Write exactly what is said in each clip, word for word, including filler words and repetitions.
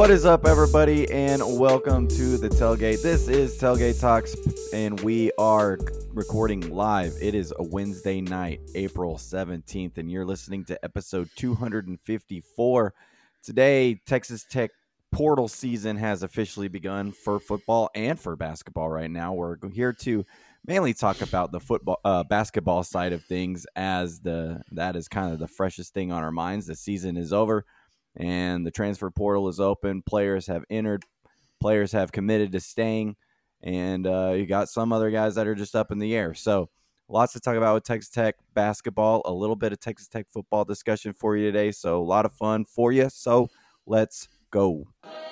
What is up, everybody, and welcome to the Tailgate. This is Tailgate Talks, and we are recording live. It is a Wednesday night, April seventeenth, and you're listening to episode two fifty-four. Today, Texas Tech portal season has officially begun for football and for basketball right now. We're here to mainly talk about the football, uh, basketball side of things, as the that is kind of the freshest thing on our minds. The season is over, and the transfer portal is open. Players have entered. Players have committed to staying, and uh, you got some other guys that are just up in the air. So lots to talk about with Texas Tech basketball, a little bit of Texas Tech football discussion for you today. So a lot of fun for you. So let's go.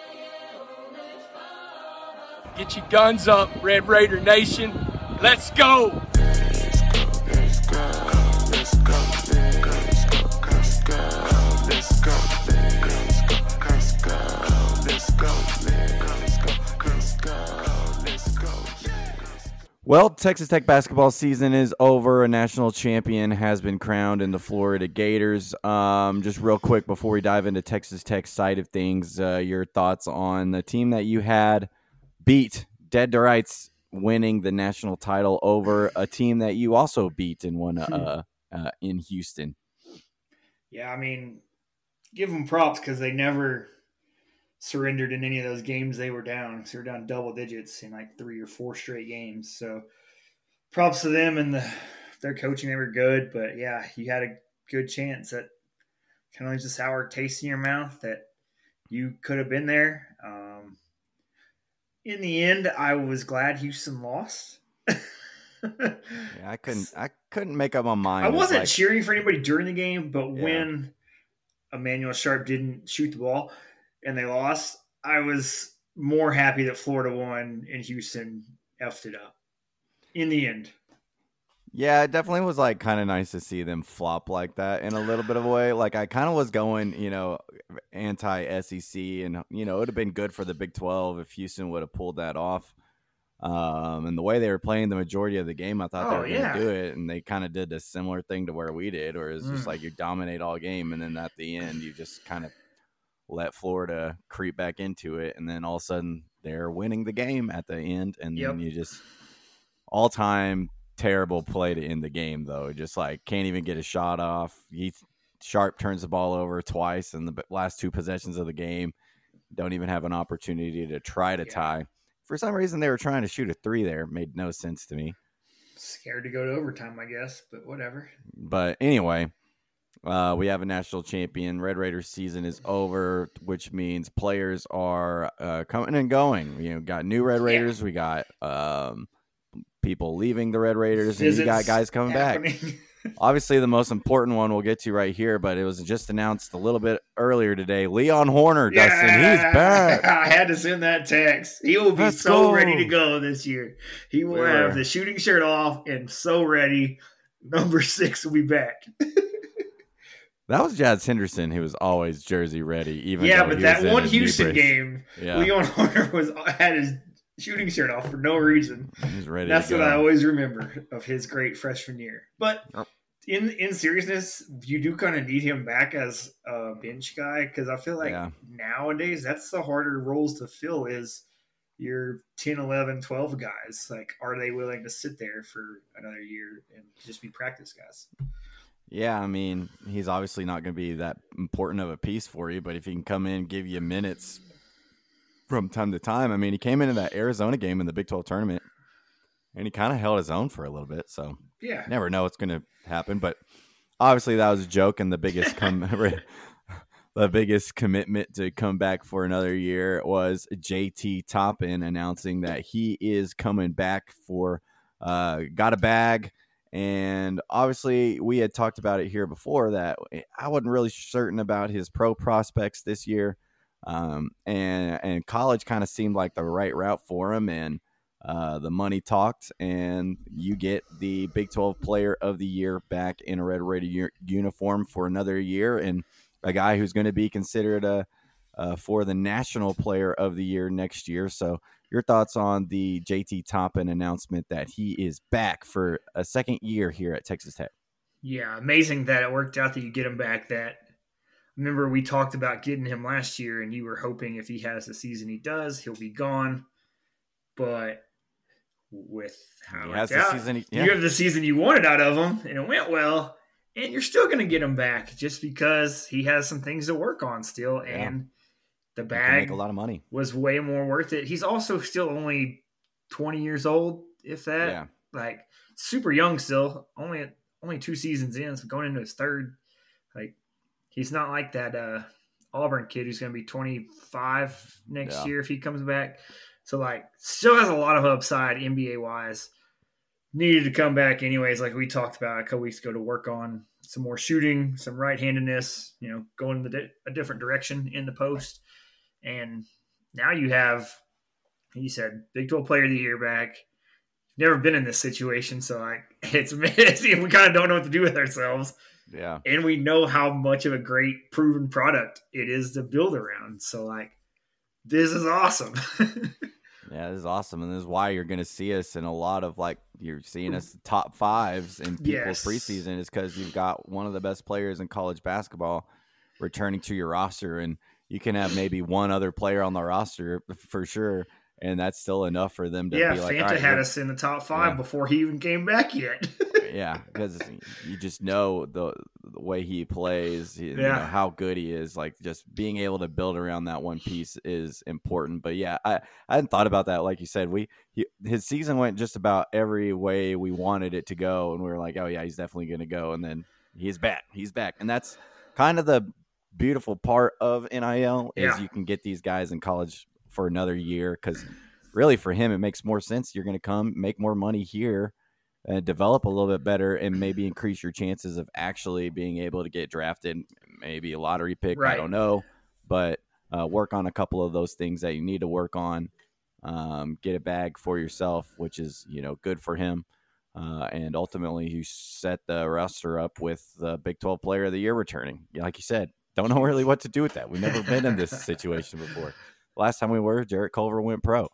Get your guns up, Red Raider Nation. Let's go. Let's go, let's go, let's go, let's go, let's go, let's go, let's go, let's go, let's go, let's go. Well, Texas Tech basketball season is over. A national champion has been crowned in the Florida Gators. Um, just real quick before we dive into Texas Tech's side of things, uh, your thoughts on the team that you had beat dead to rights, winning the national title over a team that you also beat and won uh, uh, in Houston. Yeah, I mean, give them props because they never surrendered in any of those games they were down. So they were down double digits in like three or four straight games. So props to them, and the, their coaching, they were good. But, yeah, you had a good chance at kind of like just sour taste in your mouth that you could have been there. Um, in the end, I was glad Houston lost. yeah, I couldn't. I couldn't make up my mind. I wasn't like, cheering for anybody during the game, but yeah. when Emmanuel Sharp didn't shoot the ball and they lost, I was more happy that Florida won and Houston effed it up. In the end. Yeah, it definitely was like kind of nice to see them flop like that in a little bit of a way. Like I kind of was going, you know, anti-S E C, and you know, it would have been good for the Big twelve if Houston would have pulled that off. Um, and the way they were playing the majority of the game, I thought Oh, they were going to yeah. do it, and they kind of did a similar thing to where we did, where it's just Mm. like you dominate all game, and then at the end you just kind of let Florida creep back into it, and then all of a sudden they're winning the game at the end, and Yep. then you just all-time terrible play to end the game, though. Just like can't even get a shot off. He Sharp turns the ball over twice in the last two possessions of the game. Don't even have an opportunity to try to Yeah. tie. For some reason, they were trying to shoot a three there. Made no sense to me. Scared to go to overtime, I guess, but whatever. But anyway, uh, we have a national champion. Red Raiders season is over, which means players are uh, coming and going. You know, got new Red Raiders. Yeah. We got um, people leaving the Red Raiders, and Visits you got guys coming back. happening. Obviously, the most important one we'll get to right here, but it was just announced a little bit earlier today. Leon Horner, Yeah. Dustin, he's back. I had to send that text. He will be Let's so go. ready to go this year. He will Yeah. have the shooting shirt off and so ready. Number six will be back. That was Jazz Henderson, who was always jersey ready. Even Yeah, though but he that was in one a Houston knee brace. game, Yeah. Leon Horner was had his shooting shirt off for no reason. He's ready. That's to what go. I always remember of his great freshman year. But Yep. in in seriousness, you do kind of need him back as a bench guy because I feel like Yeah. nowadays that's the harder roles to fill is your ten, eleven, twelve guys. Like, are they willing to sit there for another year and just be practice guys? Yeah, I mean, he's obviously not going to be that important of a piece for you, but if he can come in, give you minutes from time to time. I mean, he came into that Arizona game in the Big twelve tournament, and he kind of held his own for a little bit. So Yeah. never know what's going to happen. But obviously, that was a joke, and the biggest com- the biggest commitment to come back for another year was J T Toppin announcing that he is coming back for uh, got a bag. And obviously, we had talked about it here before that I wasn't really certain about his pro prospects this year. Um, and, and college kind of seemed like the right route for him. And uh, the money talked, and you get the Big twelve Player of the Year back in a Red Raider u- uniform for another year, and a guy who's going to be considered a, uh, for the National Player of the Year next year. So your thoughts on the J T Toppin announcement that he is back for a second year here at Texas Tech? Yeah, amazing that it worked out that you get him back. That remember we talked about getting him last year, and you were hoping if he has the season he does, he'll be gone. But with how He it has worked the out, season he- yeah. you have the season you wanted out of him, and it went well, and you're still going to get him back just because he has some things to work on still, Yeah. and the You can bag make a lot of money. was way more worth it. He's also still only twenty years old, if that. Yeah. Like super young still. Only only two seasons in, so going into his third. Like he's not like that uh, Auburn kid who's going to be twenty-five next Yeah. year if he comes back. So like still has a lot of upside N B A wise. Needed to come back anyways, like we talked about a couple weeks ago, to work on some more shooting, some right-handedness, you know, going the di- a different direction in the post. And now you have, he said, Big twelve Player of the Year back. Never been in this situation, so like it's we kind of don't know what to do with ourselves. Yeah. And we know how much of a great proven product it is to build around. So like, this is awesome. Yeah, this is awesome. And this is why you're going to see us in a lot of, like, you're seeing us top fives in people's Yes. preseason is because you've got one of the best players in college basketball returning to your roster. And you can have maybe one other player on the roster for sure. And that's still enough for them to yeah, be like, Fanta all right, had we're- us in the top five Yeah. before he even came back yet. yeah, because you just know the, the way he plays, you know, Yeah. how good he is. Like, just being able to build around that one piece is important. But yeah, I, I hadn't thought about that. Like you said, we he, his season went just about every way we wanted it to go, and we were like, oh yeah, he's definitely going to go. And then he's back. He's back, and that's kind of the beautiful part of N I L is Yeah. you can get these guys in college for another year, because really for him it makes more sense. You're going to come make more money here and develop a little bit better and maybe increase your chances of actually being able to get drafted, maybe a lottery pick. Right. I don't know, but uh, work on a couple of those things that you need to work on. Um, get a bag for yourself, which is, you know, good for him. Uh, and ultimately you set the roster up with the Big twelve Player of the Year returning. Like you said, don't know really what to do with that. We've never been in this situation before. Last time we were, Jarrett Culver went pro.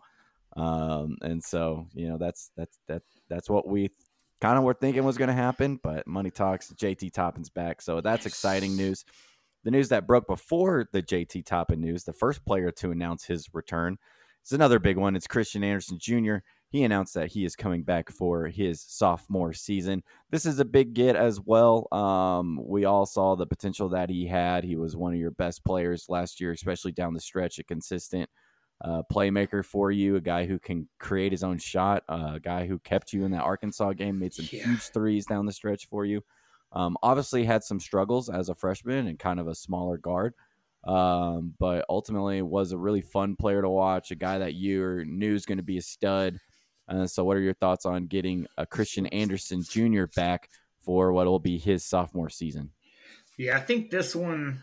Um, and so, you know, that's, that's, that, that's what we kind of were thinking was going to happen, but money talks. J T Toppin's back. So that's exciting news. The news that broke before the J T Toppin news, the first player to announce his return, it's another big one. It's Christian Anderson Junior He announced that he is coming back for his sophomore season. This is a big get as well. Um, we all saw the potential that he had. He was one of your best players last year, especially down the stretch, a consistent uh, playmaker for you, a guy who can create his own shot, uh, a guy who kept you in that Arkansas game, made some Yeah. huge threes down the stretch for you. Um, obviously had some struggles as a freshman and kind of a smaller guard. Um, but ultimately was a really fun player to watch, a guy that you knew is going to be a stud. Uh, so what are your thoughts on getting a Christian Anderson Junior back for what will be his sophomore season? Yeah, I think this one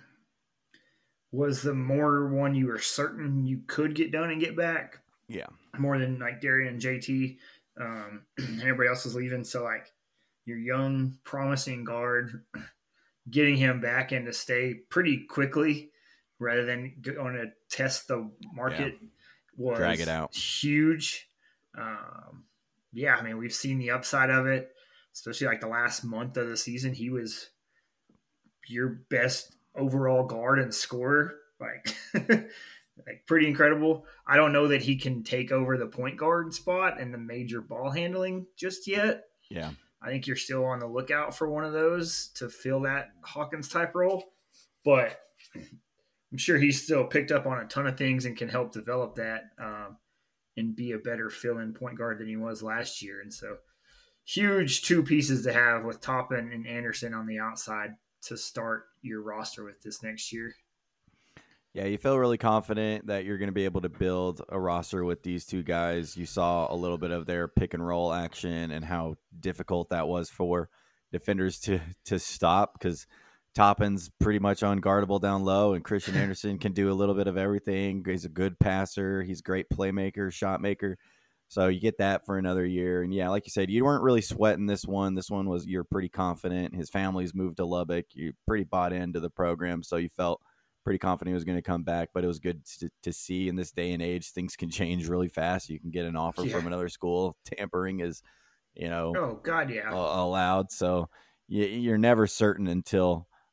was the more one you were certain you could get done and get back, Yeah. more than like Darian and J T, um, and everybody else was leaving. So like your young, promising guard, getting him back in to stay pretty quickly rather than going to test the market was Drag it out. huge. Um, yeah, I mean, we've seen the upside of it, especially like the last month of the season. He was your best overall guard and scorer, like, like pretty incredible. I don't know that he can take over the point guard spot and the major ball handling just yet. Yeah. I think you're still on the lookout for one of those to fill that Hawkins type role, but I'm sure he's still picked up on a ton of things and can help develop that um, and be a better fill-in point guard than he was last year. And so huge two pieces to have with Toppin and Anderson on the outside to start your roster with this next year. Yeah, you feel really confident that you're going to be able to build a roster with these two guys. You saw a little bit of their pick and roll action and how difficult that was for defenders to to stop, because Toppin's pretty much unguardable down low, and Christian Anderson can do a little bit of everything. He's a good passer. He's a great playmaker, shot maker. So you get that for another year. And yeah, like you said, you weren't really sweating this one. This one was, you're pretty confident. His family's moved to Lubbock. You pretty bought into the program, so you felt pretty confident he was going to come back. But it was good to, to see in this day and age, things can change really fast. You can get an offer Yeah. from another school. Tampering is, you know, Oh, God, yeah. a- allowed. So you, you're never certain until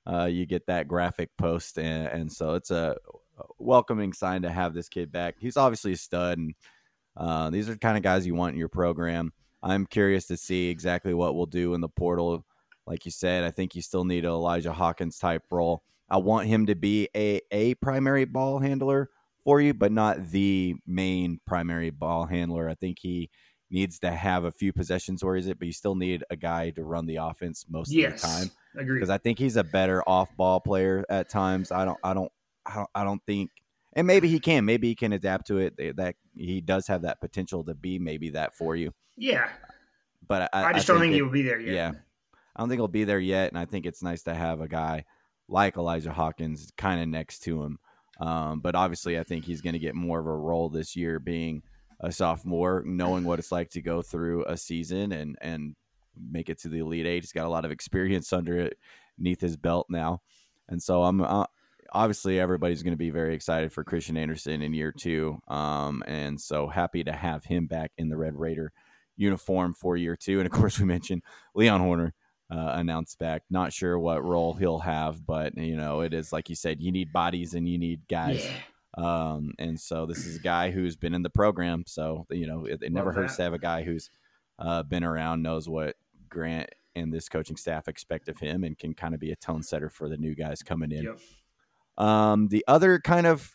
uh, you get that graphic post, and, and so it's a welcoming sign to have this kid back. He's obviously a stud, and uh, these are the kind of guys you want in your program. I'm curious to see exactly what we'll do in the portal. Like you said, I think you still need an Elijah Hawkins type role. I want him to be a, a primary ball handler for you, but not the main primary ball handler. I think he needs to have a few possessions where he's it, but you still need a guy to run the offense most yes, of the time. Agree. Because I think he's a better off ball player at times. I don't, I don't, I don't, I don't think, and maybe he can, maybe he can adapt to it. That he does have that potential to be maybe that for you. Yeah, but I, I just I don't think it, he will be there yet. Yeah, I don't think he'll be there yet, and I think it's nice to have a guy like Elijah Hawkins kind of next to him. Um, but obviously, I think he's going to get more of a role this year, being a sophomore, knowing what it's like to go through a season and and make it to the Elite Eight. He's got a lot of experience under it, beneath his belt now, and so I'm uh, obviously everybody's going to be very excited for Christian Anderson in year two, um, and so happy to have him back in the Red Raider uniform for year two. And of course, we mentioned Leon Horner. Uh, announced back. Not sure what role he'll have, but you know, it is like you said, you need bodies and you need guys. Yeah. Um, and so this is a guy who's been in the program. So, you know, it, it never hurts to have a guy who's uh, been around, knows what Grant and this coaching staff expect of him, and can kind of be a tone setter for the new guys coming in. Yep. Um, the other kind of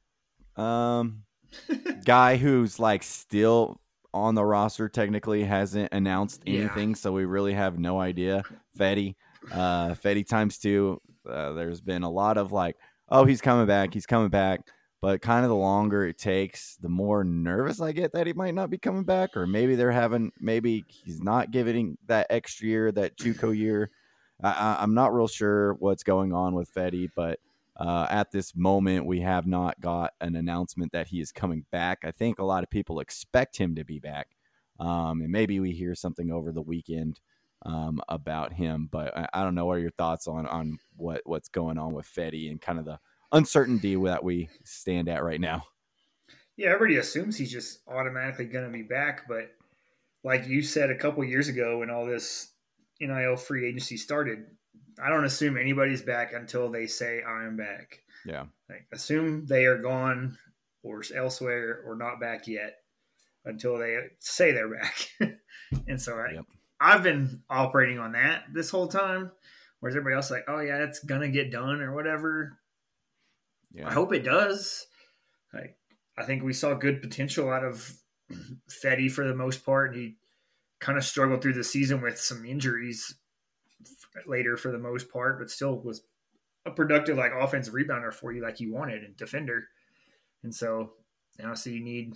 um, guy who's like still on the roster technically hasn't announced anything, yeah. So we really have no idea. Fetty, uh, Fetty times two. Uh, there's been a lot of like, oh, he's coming back, he's coming back. But kind of the longer it takes, the more nervous I get that he might not be coming back, or maybe they're having, maybe he's not giving that extra year, that JUCO year. I, I'm not real sure what's going on with Fetty, but Uh, at this moment, we have not got an announcement that he is coming back. I think a lot of people expect him to be back, um, and maybe we hear something over the weekend um, about him. But I, I don't know. What are your thoughts on on what, what's going on with Fetty and kind of the uncertainty that we stand at right now? Yeah, everybody assumes he's just automatically going to be back. But like you said a couple years ago when all this N I L free agency started, I don't assume anybody's back until they say I'm back. Yeah. Like, assume they are gone or elsewhere or not back yet until they say they're back. And so I, yep. I've been operating on that this whole time, whereas everybody else is like, oh yeah, it's going to get done or whatever. Yeah. I hope it does. Like, I think we saw good potential out of Fetty for the most part. He kind of struggled through the season with some injuries later for the most part, but still was a productive like offensive rebounder for you like you wanted and defender. And so now so you need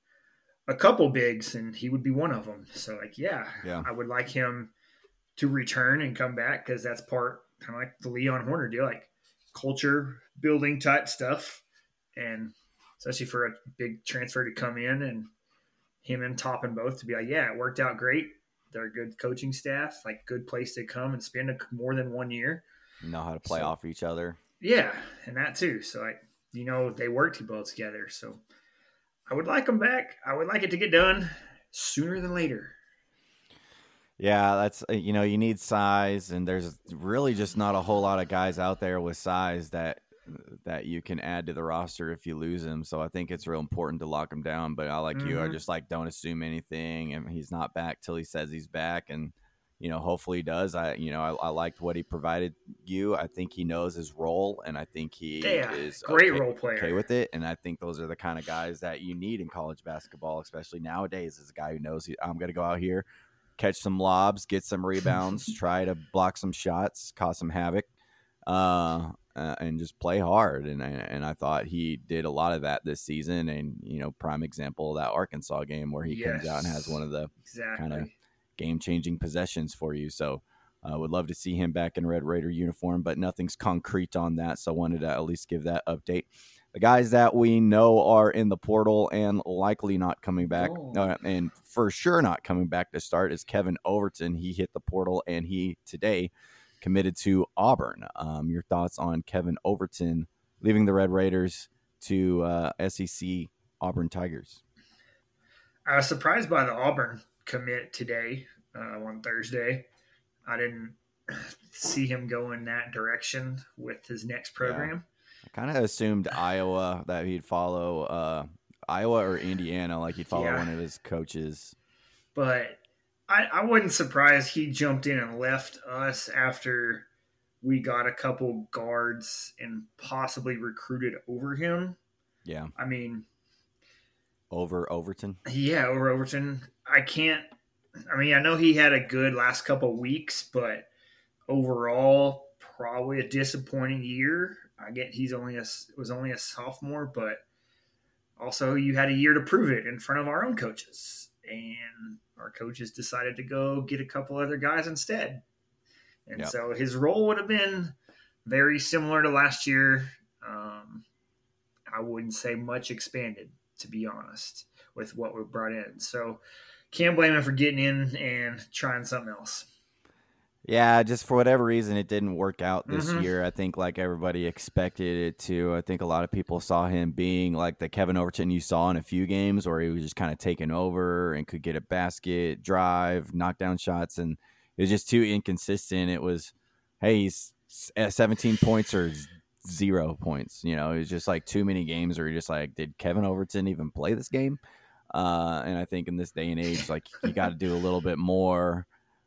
a couple bigs and he would be one of them. So like, yeah, yeah. I would like him to return and come back because that's part kind of like the Leon Horner deal, like culture building type stuff. And especially for a big transfer to come in and him and Toppin both to be like, yeah, it worked out great. They're a good coaching staff, like good place to come and spend a, more than one year. Know how to play so, off each other. Yeah, and that too. So, like, you know, they worked well together. So I would like them back. I would like it to get done sooner than later. Yeah, that's, you know, you need size, and there's really just not a whole lot of guys out there with size that that you can add to the roster if you lose him. So I think it's real important to lock him down. But I like mm-hmm. you, I just like don't assume anything, and he's not back till he says he's back. And you know, hopefully he does. I you know I, I liked what he provided you. I think he knows his role, and I think he yeah, is great okay, role player. Okay with it. And I think those are the kind of guys that you need in college basketball, especially nowadays. Is a guy who knows he, I'm going to go out here, catch some lobs, get some rebounds, try to block some shots, cause some havoc. Uh, Uh, and just play hard, and and I thought he did a lot of that this season. And you know, prime example of that Arkansas game where he yes, comes out and has one of the exactly. kind of game-changing possessions for you. So I uh, would love to see him back in Red Raider uniform, but nothing's concrete on that. So I wanted to at least give that update. The guys that we know are in the portal and likely not coming back, oh. uh, and for sure not coming back to start, is Kevin Overton. He hit the portal, and he today committed to Auburn. Um, your thoughts on Kevin Overton leaving the Red Raiders to uh, S E C Auburn Tigers? I was surprised by the Auburn commit today uh, on Thursday. I didn't see him go in that direction with his next program. I kind of assumed Iowa that he'd follow uh, Iowa or Indiana, like he'd follow Yeah. one of his coaches. But I, I wasn't surprised he jumped in and left us after we got a couple guards and possibly recruited over him. Yeah, I mean, over Overton. yeah, over Overton. I can't. I mean, I know he had a good last couple weeks, but overall, probably a disappointing year. I get he's only a was only a sophomore, but also you had a year to prove it in front of our own coaches, and our coaches decided to go get a couple other guys instead. And Yep. so his role would have been very similar to last year. Um, I wouldn't say much expanded, to be honest, with what we brought in. So can't blame him for getting in and trying something else. Yeah, just for whatever reason, it didn't work out this Mhm. year. I think like everybody expected it to. I think a lot of people saw him being like the Kevin Overton you saw in a few games where he was just kind of taking over and could get a basket, drive, knock down shots. And it was just too inconsistent. It was, hey, he's at seventeen points or z- zero points. You know, it was just like too many games where you're just like, did Kevin Overton even play this game? Uh, and I think in this day and age, like you got to do a little bit more.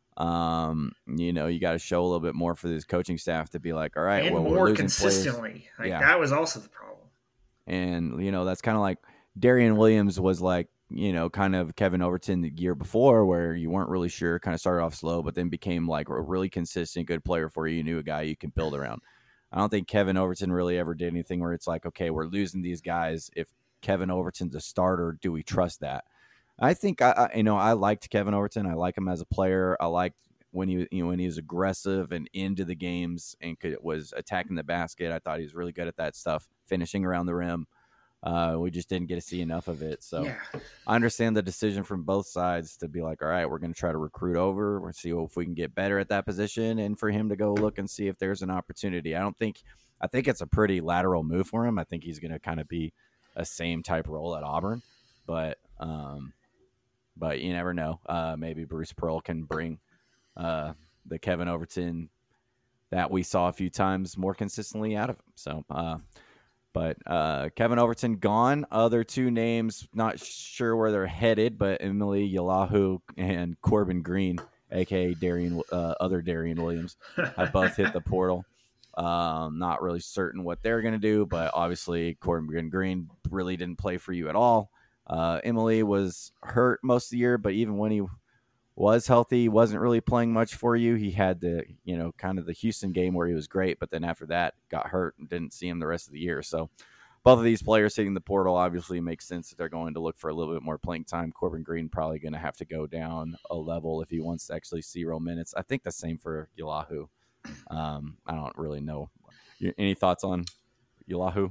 Um, you know, you got to show a little bit more for this coaching staff to be like, all right, and well, we're more losing players. consistently. Like Yeah. that was also the problem. And, you know, that's kind of like Darian Williams was like, you know, kind of Kevin Overton the year before where you weren't really sure, kind of started off slow, but then became like a really consistent, good player for you. You knew a guy you can build around. I don't think Kevin Overton really ever did anything where it's like, okay, we're losing these guys. If Kevin Overton's a starter, do we trust that? I think I, I, you know, I liked Kevin Overton. I like him as a player. I liked when he, you know, when he was aggressive and into the games and could, was attacking the basket. I thought he was really good at that stuff, finishing around the rim. Uh, we just didn't get to see enough of it. So Yeah. I understand the decision from both sides to be like, all right, we're going to try to recruit over. We'll see if we can get better at that position, and for him to go look and see if there's an opportunity. I don't think, I think it's a pretty lateral move for him. I think he's going to kind of be a same type role at Auburn, but, um, but you never know. Uh, maybe Bruce Pearl can bring uh, the Kevin Overton that we saw a few times more consistently out of him. So, uh, but uh, Kevin Overton gone. Other two names, not sure where they're headed, but Emily Yalahu and Corbin Green, aka Darian, uh, other Darian Williams, have both hit the portal. Um, not really certain what they're going to do, but obviously Corbin Green really didn't play for you at all. Uh, Emily was hurt most of the year, but even when he was healthy, he wasn't really playing much for you. He had the, you know, kind of the Houston game where he was great, but then after that got hurt and didn't see him the rest of the year. So both of these players hitting the portal obviously makes sense that they're going to look for a little bit more playing time. Corbin Green probably going to have to go down a level if he wants to actually see real minutes. I think the same for Yalahu. Um, I don't really know. Any thoughts on Yalahu?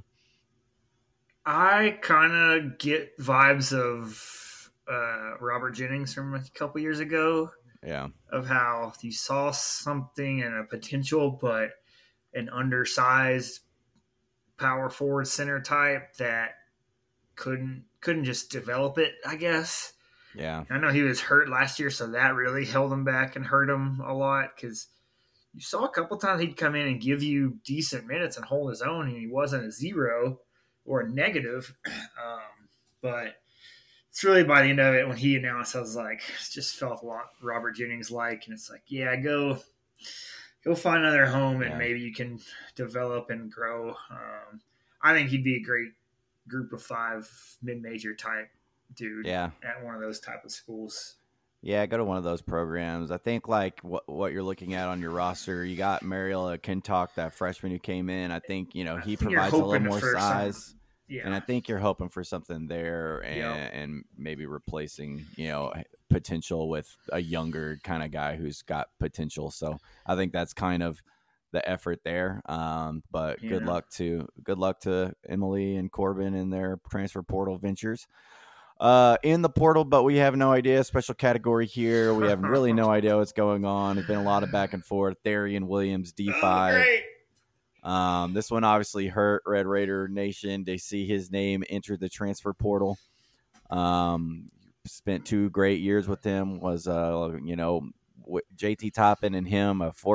I kind of get vibes of uh, Robert Jennings from a couple years ago, Yeah. of how you saw something and a potential, but an undersized power forward center type that couldn't couldn't just develop it, I guess. Yeah. I know he was hurt last year, so that really held him back and hurt him a lot, because you saw a couple times he'd come in and give you decent minutes and hold his own, and he wasn't a zero or a negative. Um, but it's really by the end of it, when he announced, I was like, it just felt a lot Robert Jennings like, and it's like, yeah, go go find another home, and Yeah. maybe you can develop and grow. Um, I think he'd be a great group of five mid-major type dude Yeah. at one of those type of schools. Yeah, go to one of those programs. I think like what what you're looking at on your roster, you got Mariella Kintalk, that freshman who came in. I think, you know, I he think you're provides a little hoping more for some- size. Yeah. And I think you're hoping for something there and, Yep. and maybe replacing, you know, potential with a younger kind of guy who's got potential. So I think that's kind of the effort there. Um, but good Yeah. luck to good luck to Emily and Corbin in their transfer portal ventures. Uh, in the portal, but we have no idea. Special category here. We have really no idea what's going on. There's been a lot of back and forth. Darian Williams, D five. Oh, great. Um, this one obviously hurt Red Raider Nation. They see his name enter the transfer portal. Um, spent two great years with him. Was uh, you know, w- J T Toppin and him a force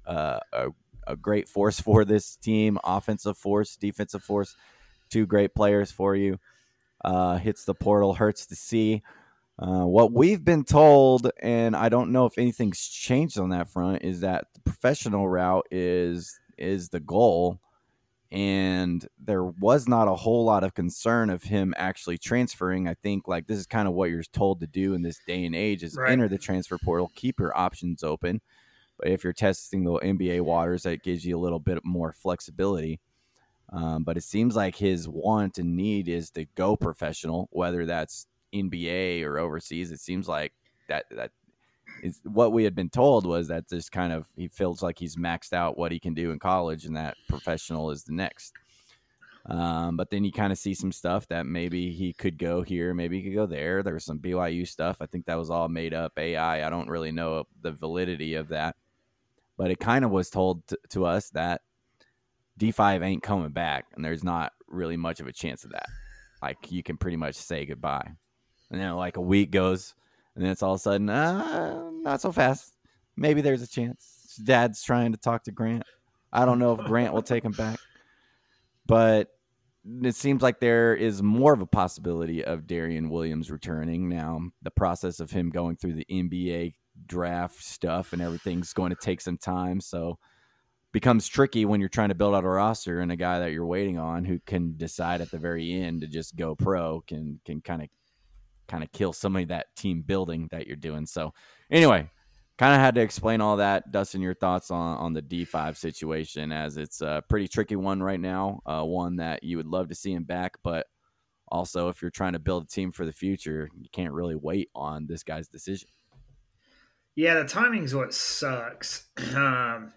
uh, a, a great force for this team, offensive force, defensive force, two great players for you. Uh, hits the portal, hurts to see. Uh, what we've been told, and I don't know if anything's changed on that front, is that the professional route is is the goal. And there was not a whole lot of concern of him actually transferring. I think like this is kind of what you're told to do in this day and age is Right. enter the transfer portal, keep your options open. But if you're testing the N B A waters, that gives you a little bit more flexibility. Um, but it seems like his want and need is to go professional, whether that's N B A or overseas. It seems like that that is what we had been told was that this kind of he feels like he's maxed out what he can do in college, and that professional is the next. Um, but then you kind of see some stuff that maybe he could go here, maybe he could go there. There was some B Y U stuff. I think that was all made up A I. I don't really know the validity of that, but it kind of was told to, to us that D five ain't coming back, and there's not really much of a chance of that. Like you can pretty much say goodbye, and then like a week goes. And then it's all of a sudden, uh, not so fast. Maybe there's a chance. Dad's trying to talk to Grant. I don't know if Grant will take him back. But it seems like there is more of a possibility of Darian Williams returning. Now, the process of him going through the N B A draft stuff and everything's going to take some time. So becomes tricky when you're trying to build out a roster, and a guy that you're waiting on who can decide at the very end to just go pro can can kind of kind of kill some of that team building that you're doing. So anyway, kind of had to explain all that. Dustin, your thoughts on, on the D five situation, as it's a pretty tricky one right now, uh, one that you would love to see him back, but also if you're trying to build a team for the future, you can't really wait on this guy's decision. Yeah, the timing's what sucks. Um,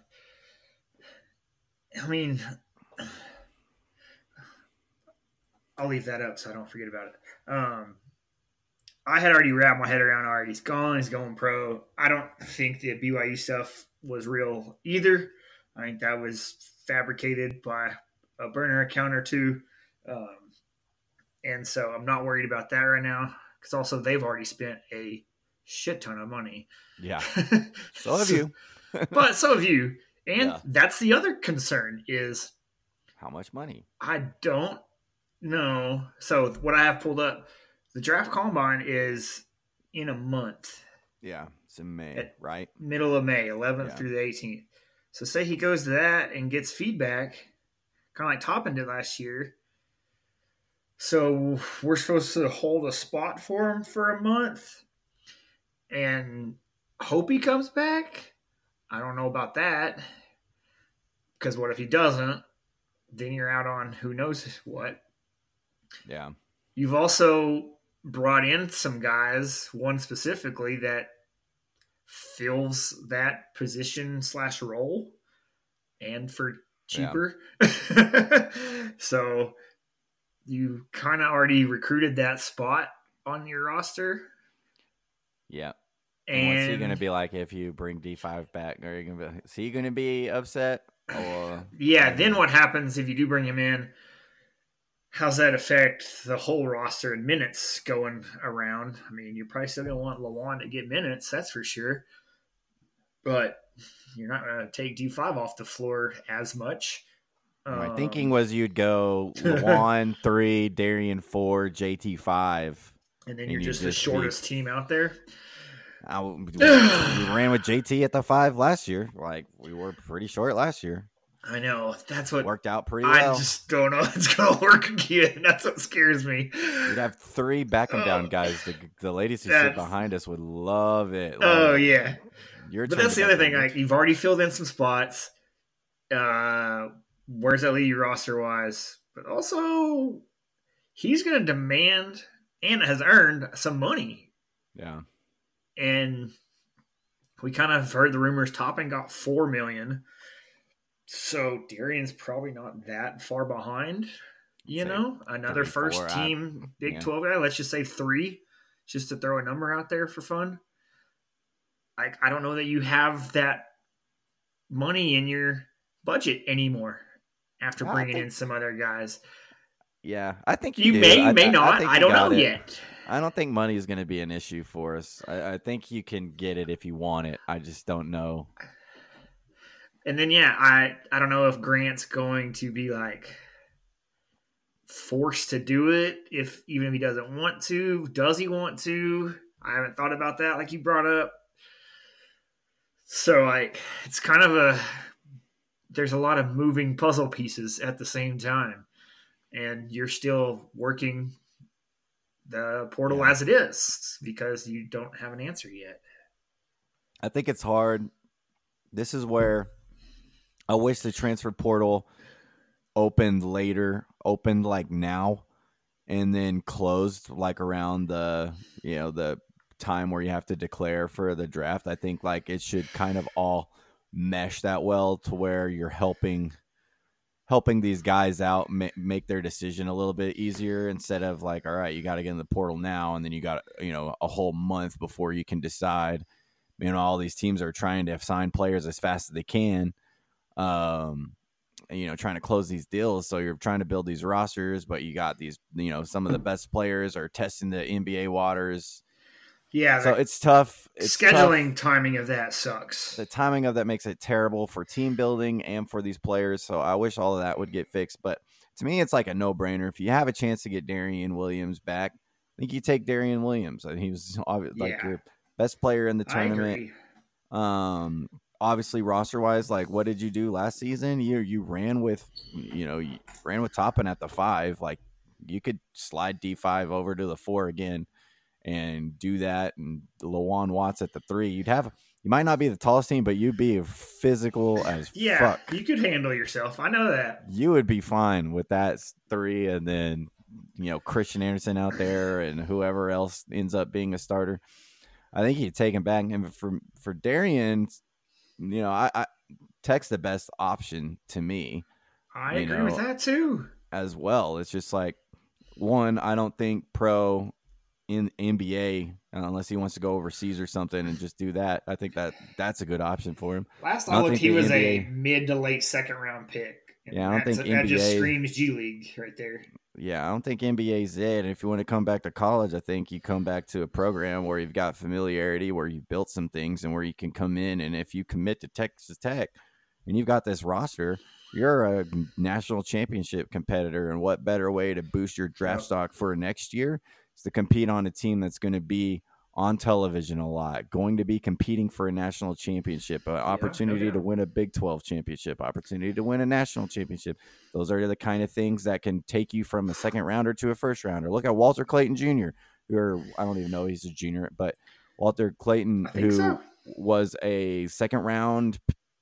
I mean, I'll leave that up so I don't forget about it. Um, I had already wrapped my head around, all right, he's gone, he's going pro. I don't think the B Y U stuff was real either. I think that was fabricated by a burner account or two. Um, and so I'm not worried about that right now, because also they've already spent a shit ton of money. Yeah. So have you. But so have you. And Yeah. that's the other concern is How much money? I don't know. So what I have pulled up, the draft combine is in a month, Yeah, it's in May, At- right? middle of May, eleventh Yeah. through the eighteenth. So say he goes to that and gets feedback, kind of like Toppin did last year. So we're supposed to hold a spot for him for a month and hope he comes back. I don't know about that, because what if he doesn't? Then you're out on who knows what. Yeah. You've also brought in some guys, one specifically that fills that position slash role, and for cheaper. Yeah. So you kind of already recruited that spot on your roster. Yeah. And, And what's he going to be like if you bring D five back? Are you gonna be, is he going to be upset? Or yeah, then what happens if you do bring him in? How's that affect the whole roster and minutes going around? I mean, you're probably still going to want Lawan to get minutes, that's for sure. But you're not going to take D five off the floor as much. My Um, thinking was you'd go Lawan three, Darian four, J T five. and then and you're you just the just shortest team out there. I, we ran with J T at the five last year. Like we were pretty short last year. I know. That's what Worked out pretty I well. just don't know if it's going to work again. That's what scares me. We'd have three back and down Oh. guys. The, the ladies who sit That's- behind us would love it. Oh, Love it. yeah. Your But turn that's to the other back thing. over. Like, you've already filled in some spots. Uh, where's that leave you roster wise? But also, he's going to demand and has earned some money. Yeah. And we kind of heard the rumors Toppin got four million dollars. So Darian's probably not that far behind. You Say know, another three, first four, team Big yeah. twelve guy. Let's just say three, just to throw a number out there for fun. I I don't know that you have that money in your budget anymore after Well, I bringing think- in some other guys. Yeah. I think You do. may, I, may I- I not. think I, you don't got know it. yet. I don't think money is going to be an issue for us. I, I think you can get it if you want it. I just don't know. And then yeah, I I don't know if Grant's going to be like forced to do it if even if he doesn't want to. Does he want to? I haven't thought about that like you brought up. So like it's kind of a there's a lot of moving puzzle pieces at the same time. And you're still working the portal Yeah. as it is because you don't have an answer yet. I think it's hard. This is where I wish the transfer portal opened later, opened like now, and then closed like around the, you know, the time where you have to declare for the draft. I think like it should kind of all mesh that well to where you're helping helping these guys out ma- make their decision a little bit easier instead of like, all right, you got to get in the portal now, and then you got, you know, a whole month before you can decide. You know, all these teams are trying to sign players as fast as they can, um, you know, trying to close these deals. So you're trying to build these rosters, but you got these, you know, some of the best players are testing the N B A waters. Yeah. So it's tough. It's scheduling tough. timing of that sucks. The timing of that makes it terrible for team building and for these players. So I wish all of that would get fixed. But to me, it's like a no-brainer. If you have a chance to get Darian Williams back, I think you take Darian Williams. And he was like Yeah. your best player in the I tournament. agree. Um, obviously roster-wise, like what did you do last season? You you ran with, you know, you ran with Toppin at the five. Like you could slide D five over to the four again and do that, and Lawan Watts at the three. You'd have, you might not be the tallest team, but you'd be physical as Yeah, fuck. you could handle yourself. I know that. You would be fine with that three, and then, you know, Christian Anderson out there and whoever else ends up being a starter. I think you take him back. And for for Darian, you know, I, I Tech's the best option to me I You agree know, with that too. as well. It's just like, one, I don't think pro in N B A, uh, unless he wants to go overseas or something and just do that. I think that that's a good option for him. Last I I don't looked, think he the was N B a A mid to late second round pick. And Yeah, I don't that's- think that just N B A screams G League right there. Yeah, I don't think N B A's it. And if you want to come back to college, I think you come back to a program where you've got familiarity, where you've built some things, and where you can come in. And if you commit to Texas Tech and you've got this roster, you're a national championship competitor. And what better way to boost your draft Yep. stock for next year is to compete on a team that's going to be on television a lot, going to be competing for a national championship, an opportunity yeah. to win a Big twelve championship, opportunity to win a national championship. Those are the kind of things that can take you from a second rounder to a first rounder. Look at Walter Clayton Junior, who are, I don't even know he's a junior, but Walter Clayton, I think who so. was a second round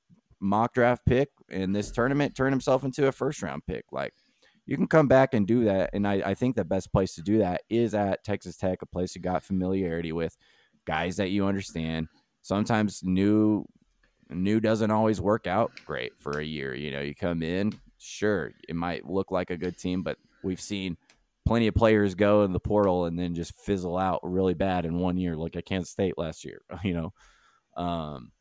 mock draft pick in this tournament, turned himself into a first round pick. Like, you can come back and do that. And I, I think the best place to do that is at Texas Tech, a place you got familiarity with, guys that you understand. Sometimes new new doesn't always work out great for a year. You know, you come in, sure, it might look like a good team, but we've seen plenty of players go in the portal and then just fizzle out really bad in one year, like at Kansas State last year, you know. Um,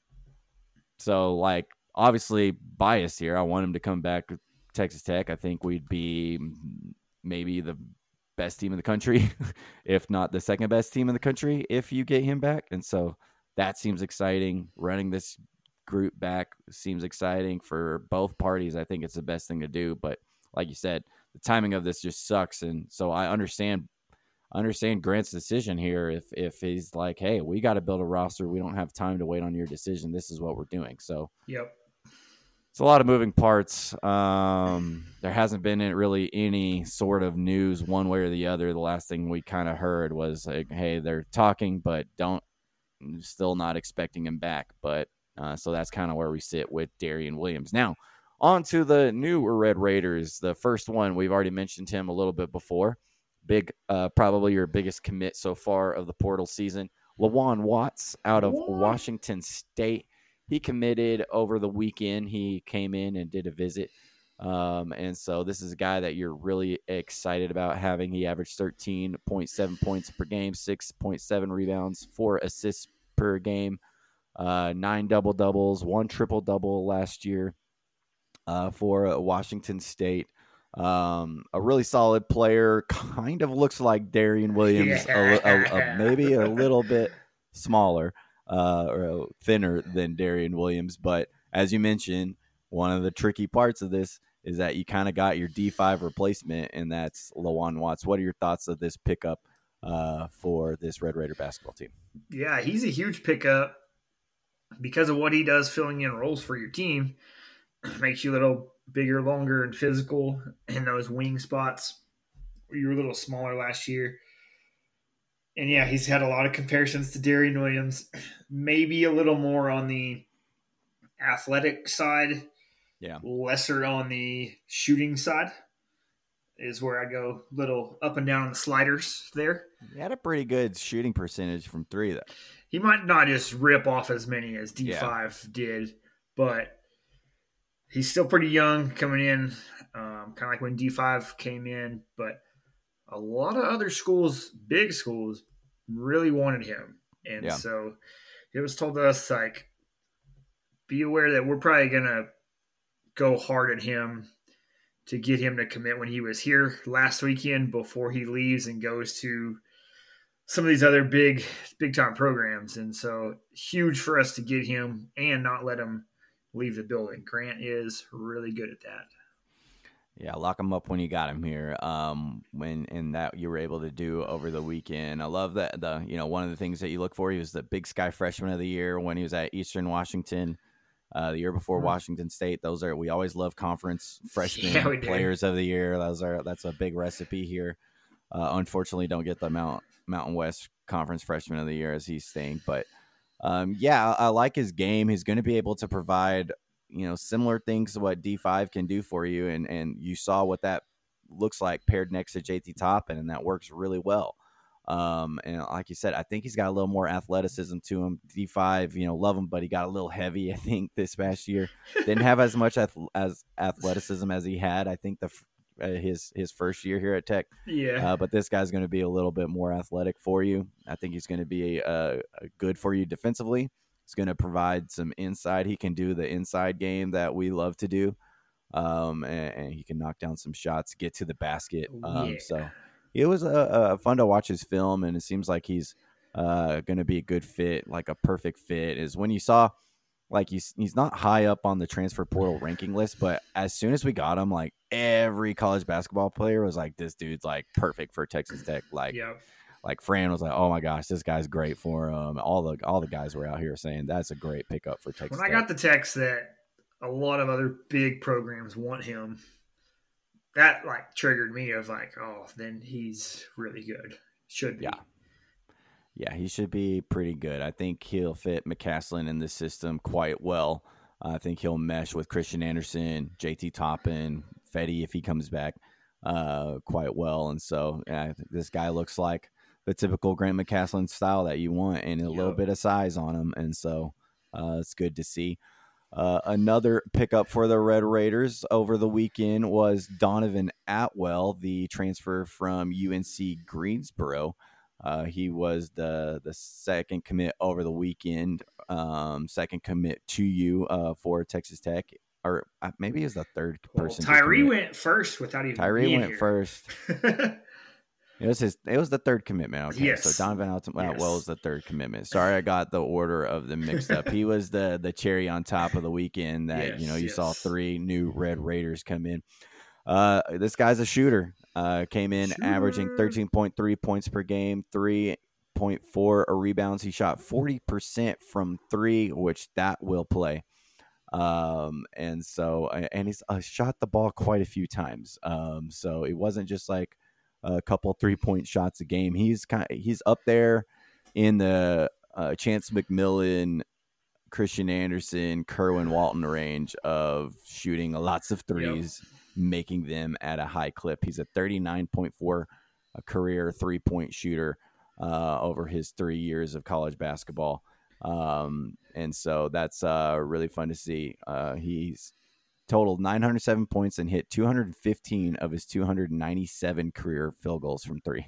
so, like, obviously biased here. I want him to come back to Texas Tech. I think we'd be maybe the best team in the country, if not the second best team in the country, if you get him back. And so that seems exciting. Running this group back seems exciting for both parties. I think it's the best thing to do. But like you said, the timing of this just sucks. And so I understand understand Grant's decision here. If if he's like, hey, we got to build a roster. We don't have time to wait on your decision. This is what we're doing. So Yep. it's a lot of moving parts. Um, there hasn't been really any sort of news one way or the other. The last thing we kind of heard was like, hey, they're talking, but don't still not expecting him back. But uh, so that's kind of where we sit with Darian Williams. Now, on to the new Red Raiders. The first one, we've already mentioned him a little bit before. Big, uh, probably your biggest commit so far of the portal season. Lawan Watts out of What? Washington State. He committed over the weekend. He came in and did a visit. Um, and so this is a guy that you're really excited about having. He averaged thirteen point seven points per game, six point seven rebounds, four assists per game, uh, nine double-doubles, one triple-double last year uh, for Washington State. Um, a really solid player, kind of looks like Darian Williams, a, a, a, maybe a little bit smaller. Uh, or thinner than Darian Williams, but as you mentioned, one of the tricky parts of this is that you kind of got your D five replacement, and that's Lawan Watts. What are your thoughts of this pickup uh, for this Red Raider basketball team? Yeah, he's a huge pickup because of what he does filling in roles for your team. Makes you a little bigger, longer, and physical in those wing spots. You were a little smaller last year. And, yeah, he's had a lot of comparisons to Darian Williams. Maybe a little more on the athletic side. Yeah. Lesser on the shooting side is where I go a little up and down on the sliders there. He had a pretty good shooting percentage from three, though. He might not just rip off as many as D five yeah. did, but he's still pretty young coming in, um, kind of like when D five came in. But a lot of other schools, big schools, really wanted him. And yeah. so it was told to us, like, be aware that we're probably going to go hard at him to get him to commit when he was here last weekend before he leaves and goes to some of these other big, big time programs. And so huge for us to get him and not let him leave the building. Grant is really good at that. Yeah, lock him up when you got him here. Um, when and that you were able to do over the weekend. I love that. The you know one of the things that you look for, he was the Big Sky Freshman of the Year when he was at Eastern Washington. Uh, the year before Washington State, those are we always love conference freshmen yeah, players of the year. Those are that's a big recipe here. Uh, unfortunately, don't get the Mount Mountain West Conference Freshman of the Year as he's staying, but um, yeah, I, I like his game. He's going to be able to provide you know similar things to what D five can do for you, and and you saw what that looks like paired next to J T Toppin, and that works really well. Um, and like you said, I think he's got a little more athleticism to him. D five, you know, love him, but he got a little heavy, I think, this past year. Didn't have as much ath- as athleticism as he had, I think, the uh, his his first year here at Tech. Yeah. Uh, but this guy's going to be a little bit more athletic for you. I think he's going to be uh, good for you defensively. He's going to provide some inside. He can do the inside game that we love to do. Um, and, and he can knock down some shots, get to the basket. Um, yeah. So it was a, a fun to watch his film, and it seems like he's uh, going to be a good fit, like a perfect fit. Is when you saw, like he's he's not high up on the transfer portal ranking list, but as soon as we got him, like every college basketball player was like, this dude's like perfect for Texas Tech. Like, yep. like Fran was like, oh my gosh, this guy's great for him. All the all the guys were out here saying that's a great pickup for Texas When I Tech. got the text that a lot of other big programs want him, that like triggered me of like, oh, then he's really good. Should be. Yeah. Yeah, he should be pretty good. I think he'll fit McCaslin in the system quite well. I think he'll mesh with Christian Anderson, J T Toppin, Fetty if he comes back uh, quite well. And so yeah, this guy looks like the typical Grant McCaslin style that you want, and a yep. little bit of size on him. And so uh, it's good to see. Uh, another pickup for the Red Raiders over the weekend was Donovan Atwell, the transfer from U N C Greensboro. Uh, he was the the second commit over the weekend, um, second commit to you uh, for Texas Tech, or uh, maybe he was the third well, person. Tyree went first without even Tyree being went here. first. It was his. It was the third commitment. Okay, yes. So Donovan Atwell yes. was the third commitment. Sorry, I got the order of them mixed up. He was the the cherry on top of the weekend. That yes, you know you yes. saw three new Red Raiders come in. Uh, this guy's a shooter. Uh, came in Shooter. averaging thirteen point three points per game, three point four rebounds. He shot forty percent from three, which that will play. Um, and so and he's uh, shot the ball quite a few times. Um, so it wasn't just like a couple three point shots a game. He's kind of, he's up there in the uh, Chance McMillan, Christian Anderson, Kerwin Walton range of shooting lots of threes, yep. making them at a high clip. He's a thirty-nine point four a career three point shooter uh, over his three years of college basketball. Um, and so that's uh, really fun to see. Uh, he's totaled nine hundred seven points and hit two hundred fifteen of his two hundred ninety-seven career field goals from three.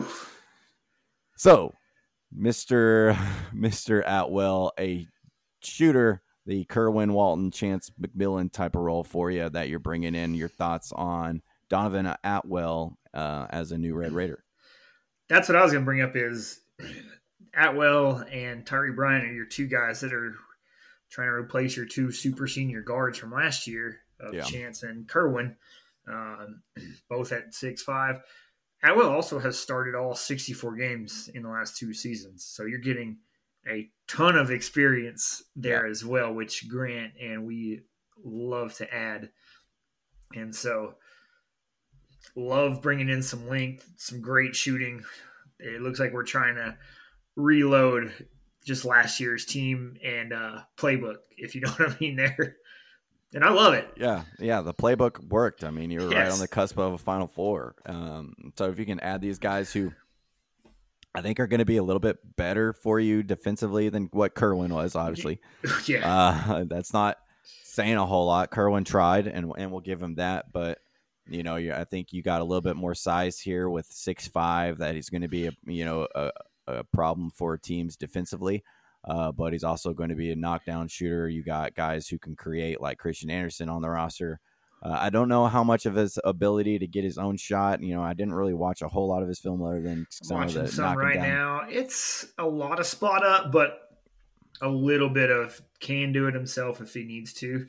So, Mister Mister Atwell, a shooter, the Kerwin Walton, Chance McMillan type of role for you that you're bringing in. Your thoughts on Donovan Atwell uh, as a new Red Raider? That's what I was going to bring up is Atwell and Tyree Bryant are your two guys that are trying to replace your two super senior guards from last year of Yeah. Chance and Kerwin, um, both at six five. Atwell also has started all sixty-four games in the last two seasons. So you're getting a ton of experience there Yeah. as well, which Grant and we love to add. And so love bringing in some length, some great shooting. It looks like we're trying to reload just last year's team and uh, playbook, if you know what I mean there. And I love it. Yeah, yeah, the playbook worked. I mean, you were right Yes. on the cusp of a Final Four. Um, so if you can add these guys who I think are going to be a little bit better for you defensively than what Kerwin was, obviously. Yeah. Uh, that's not saying a whole lot. Kerwin tried, and and we'll give him that. But you know, you, I think you got a little bit more size here with six five. That he's going to be a you know a, a problem for teams defensively. Uh, but he's also going to be a knockdown shooter. You got guys who can create, like Christian Anderson on the roster. Uh, I don't know how much of his ability to get his own shot. You know, I didn't really watch a whole lot of his film other than I'm some of watching the some knocking right down. now. It's a lot of spot up, but a little bit of can do it himself if he needs to.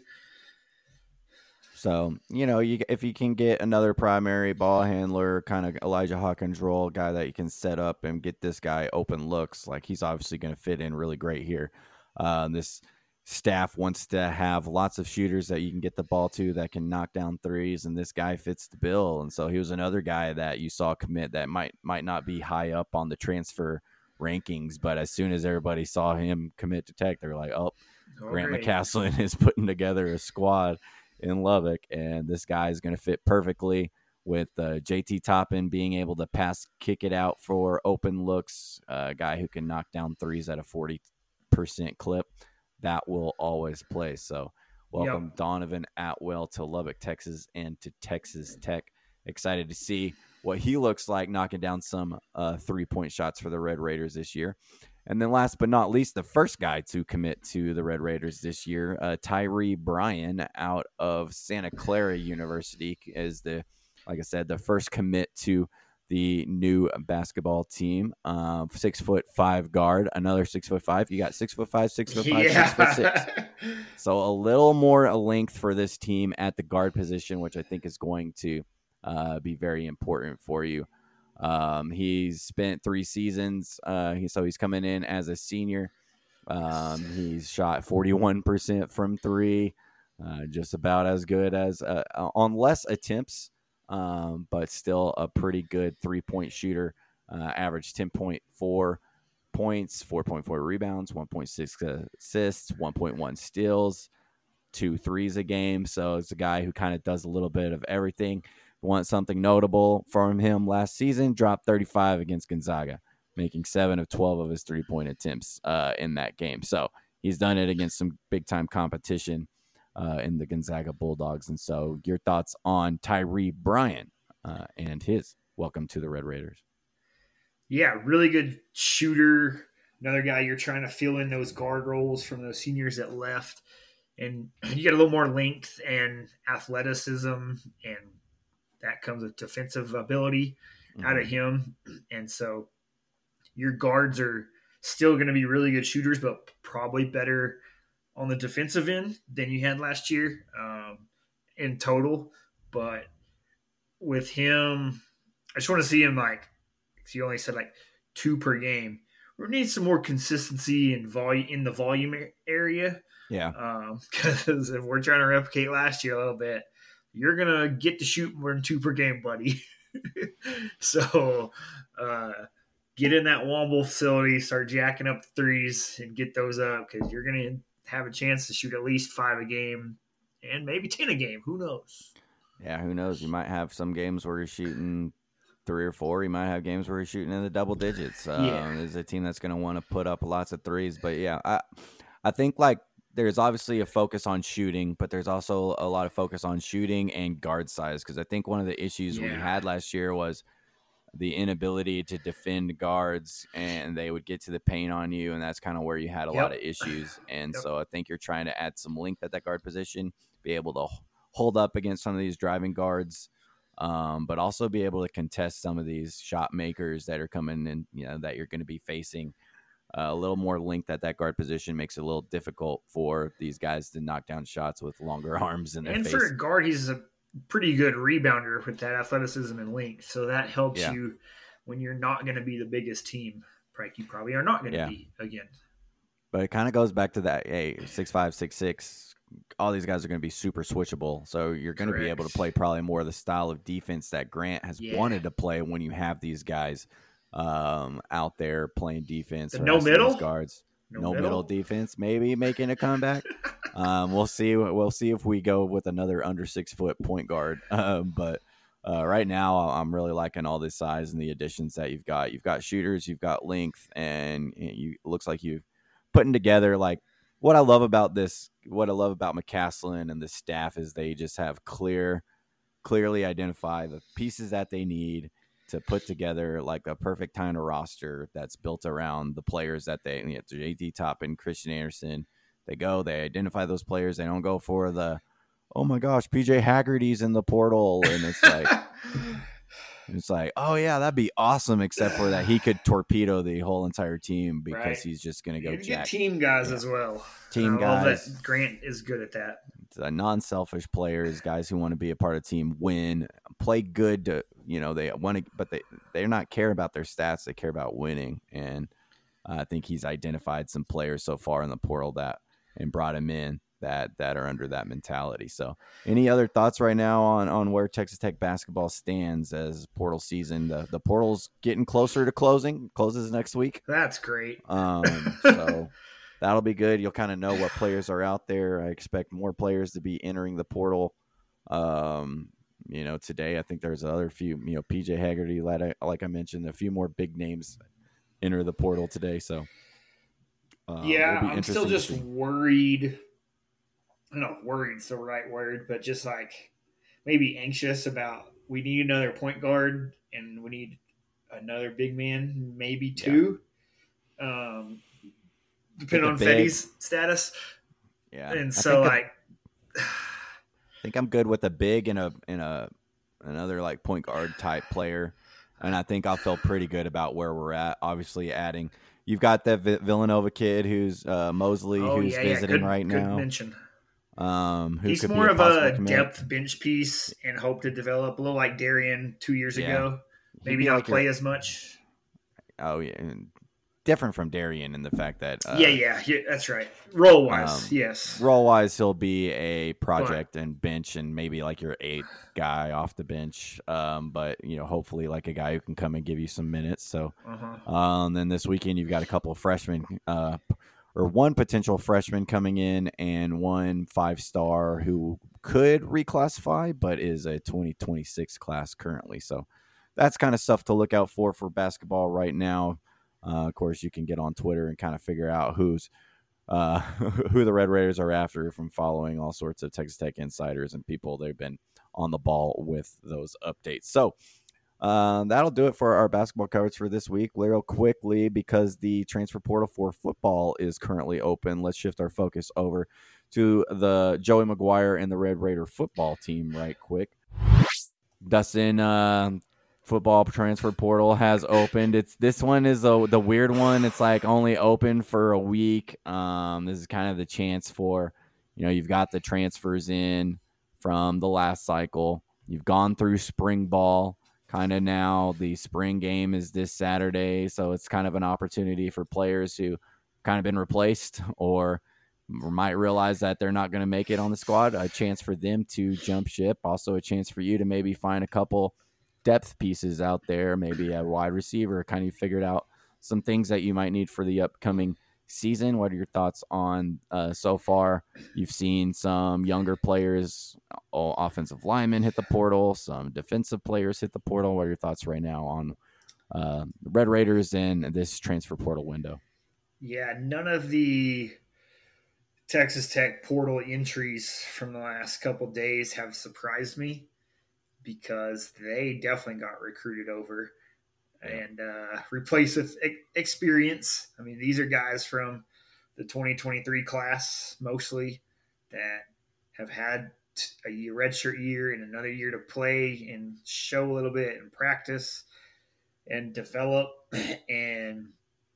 So, you know, you if you can get another primary ball handler, kind of Elijah Hawkins role, guy that you can set up and get this guy open looks, like he's obviously going to fit in really great here. Uh, this staff wants to have lots of shooters that you can get the ball to that can knock down threes, and this guy fits the bill. And so he was another guy that you saw commit that might might not be high up on the transfer rankings, but as soon as everybody saw him commit to Tech, they're like, oh, Oh, Grant great. McCaslin is putting together a squad in Lubbock, and this guy is going to fit perfectly with uh, J T Toppin being able to pass, kick it out for open looks, uh, a guy who can knock down threes at a forty percent clip. That will always play. So welcome Yep. Donovan Atwell to Lubbock, Texas, and to Texas Tech. Excited to see what he looks like knocking down some uh, three-point shots for the Red Raiders this year. And then last but not least, the first guy to commit to the Red Raiders this year, uh, Tyree Bryan out of Santa Clara University is the, like I said, the first commit to the new basketball team. Um, six foot five guard, another six foot five. You got six foot five, six foot five, Yeah. six foot six. So a little more length for this team at the guard position, which I think is going to uh, be very important for you. Um, he's spent three seasons. Uh, he, so he's coming in as a senior. Um, he's shot forty-one percent from three, uh, just about as good as uh, on less attempts, um, but still a pretty good three-point shooter. Uh, averaged ten point four points, four point four rebounds, one point six assists, one point one steals, two threes a game. So it's a guy who kind of does a little bit of everything. Want something notable from him last season, dropped thirty-five against Gonzaga, making seven of twelve of his three-point attempts uh, in that game. So he's done it against some big-time competition uh, in the Gonzaga Bulldogs. And so your thoughts on Tyree Bryan uh, and his welcome to the Red Raiders? Yeah, really good shooter. Another guy you're trying to fill in those guard roles from those seniors that left. And you get a little more length and athleticism, and that comes with defensive ability Mm-hmm. out of him. And so your guards are still going to be really good shooters, but probably better on the defensive end than you had last year um, in total. But with him, I just want to see him like, because you only said like two per game. We need some more consistency and volume in the volume area. Yeah. Because um, if we're trying to replicate last year a little bit, you're going to get to shoot more than two per game, buddy. so uh, get in that Womble facility, start jacking up the threes, and get those up because you're going to have a chance to shoot at least five a game and maybe ten a game. Who knows? Yeah, who knows? You might have some games where you're shooting three or four. You might have games where you're shooting in the double digits. Um, Yeah. There's a team that's going to want to put up lots of threes. But, yeah, I, I think, like, there's obviously a focus on shooting, but there's also a lot of focus on shooting and guard size because I think one of the issues we Yeah. had last year was the inability to defend guards, and they would get to the paint on you, and that's kind of where you had a Yep. lot of issues. And Yep. so I think you're trying to add some length at that guard position, be able to hold up against some of these driving guards, um, but also be able to contest some of these shot makers that are coming in, you know, that you're going to be facing Uh, a little more length at that guard position makes it a little difficult for these guys to knock down shots with longer arms in their and face. for a guard, he's a pretty good rebounder with that athleticism and length. So that helps Yeah. you when you're not going to be the biggest team. Like you probably are not going to Yeah. be again. But it kind of goes back to that, hey, six five, six six, all these guys are going to be super switchable. So you're going to be able to Correct. play probably more of the style of defense that Grant has Yeah. wanted to play when you have these guys um, out there playing defense. The or no as these middle? guards. No No, middle? middle defense, maybe making a comeback. um, we'll see. We'll see if we go with another under six foot point guard. Um, but uh, right now, I'm really liking all this size and the additions that you've got. You've got shooters, you've got length, and you it looks like you've putting together like what I love about this. What I love about McCaslin and the staff is they just have clear, clearly identify the pieces that they need to put together like a perfect kind of roster that's built around the players that they, you know, J D Toppin, Christian Anderson, they go, they identify those players. They don't go for the, oh my gosh, P J Haggerty's in the portal. And it's like, it's like, oh yeah, that'd be awesome. Except for that he could torpedo the whole entire team because Right. he's just going to You go get jack. team guys Yeah. as well. Team And I love guys. that Grant is good at that. Uh, non-selfish players, guys who want to be a part of the team, win, play good to, you know, they want to, but they, they're not care about their stats. They care about winning. And uh, I think he's identified some players so far in the portal that, and brought him in that, that are under that mentality. So any other thoughts right now on, on where Texas Tech basketball stands as portal season? The, the portal's getting closer to closing, closes next week. That's great. Um, so that'll be good. You'll kind of know what players are out there. I expect more players to be entering the portal. Um, you know, today I think there's other few, you know, P J Haggerty, like I, like I mentioned, a few more big names enter the portal today. So uh, yeah, it'll be I'm still interesting to just see. worried. I don't know if worried's the right word, but just like maybe anxious about we need another point guard and we need another big man, maybe two. Um, depending a on big- Fetty's status. Yeah, And I so think, like I think I'm good with a big and a and a another like point guard type player, and I think I'll feel pretty good about where we're at. Obviously, adding you've got that Vi- Villanova kid who's uh, Mosley, oh who's yeah, yeah, visiting good, right good now. mention. Um, who He's could more be a of possible a commit. depth bench piece and hope to develop a little like Darian two years Yeah. ago. He'd Maybe be not like your- play as much. Oh yeah, and different from Darian in the fact that uh, yeah, yeah, yeah, that's right. Role wise, um, yes. role wise he'll be a project and bench and maybe like your eighth guy off the bench. Um, but you know, hopefully like a guy who can come and give you some minutes. So Uh-huh. um, then this weekend you've got a couple of freshmen, uh, or one potential freshman coming in and one five star who could reclassify, but is a twenty twenty-six class currently. So that's kind of stuff to look out for for basketball right now. Uh, of course, you can get on Twitter and kind of figure out who's uh, who the Red Raiders are after from following all sorts of Texas Tech insiders and people. They've been on the ball with those updates. So uh, that'll do it for our basketball coverage for this week. Real quickly, because the transfer portal for football is currently open, let's shift our focus over to the Joey McGuire and the Red Raider football team right quick. Dustin, uh, football transfer portal has opened. It's this one is the the weird one. It's like only open for a week. Um, this is kind of the chance for, you know, you've got the transfers in from the last cycle. You've gone through spring ball. Kind of now the spring game is this Saturday, so it's kind of an opportunity for players who kind of been replaced or might realize that they're not going to make it on the squad. A chance for them to jump ship. Also a chance for you to maybe find a couple depth pieces out there, maybe a wide receiver, kind of figured out some things that you might need for the upcoming season. What are your thoughts on uh, so far? You've seen some younger players, oh, offensive linemen hit the portal, some defensive players hit the portal. What are your thoughts right now on uh, the Red Raiders and this transfer portal window? Yeah, none of the Texas Tech portal entries from the last couple days have surprised me because they definitely got recruited over and uh, replaced with ex- experience. I mean, these are guys from the twenty twenty-three class mostly that have had a year, redshirt year and another year to play and show a little bit and practice and develop. And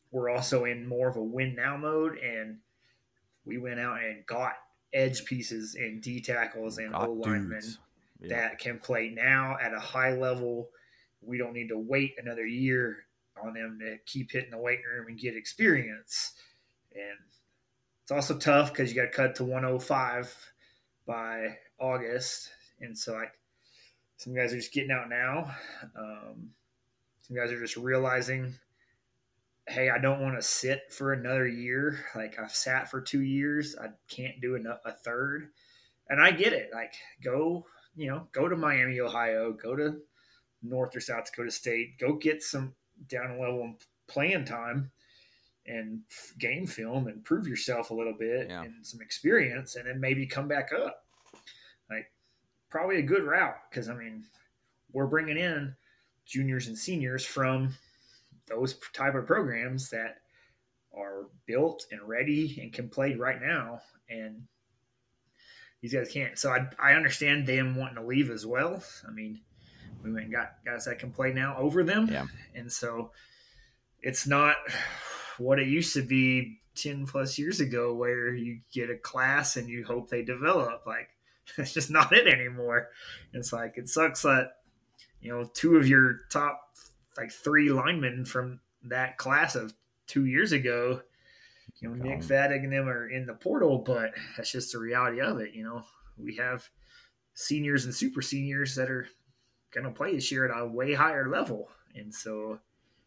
we're also in more of a win now mode, and we went out and got edge pieces and D tackles and O linemen yeah. that can play now at a high level. We don't need to wait another year on them to keep hitting the weight room and get experience. And it's also tough because you got to cut to one oh five by August. And so like some guys are just getting out now. Um, some guys are just realizing, hey, I don't want to sit for another year. Like I've sat for two years. I can't do a, a third. And I get it. Like go, you know, go to Miami, Ohio, go to North or South Dakota State, go get some down level playing time and game film and prove yourself a little bit yeah. and some experience, and then maybe come back up. Like probably a good route because, I mean, we're bringing in juniors and seniors from those type of programs that are built and ready and can play right now, and these guys can't. So I, I understand them wanting to leave as well. I mean, we went and got guys that can play now over them. Yeah. And so it's not what it used to be ten plus years ago where you get a class and you hope they develop. Like, it's just not it anymore. It's like, it sucks that, you know, two of your top like three linemen from that class of two years ago, you know, Nick um, Vadig and them are in the portal, but that's just the reality of it. You know, we have seniors and super seniors that are going to play this year at a way higher level. And so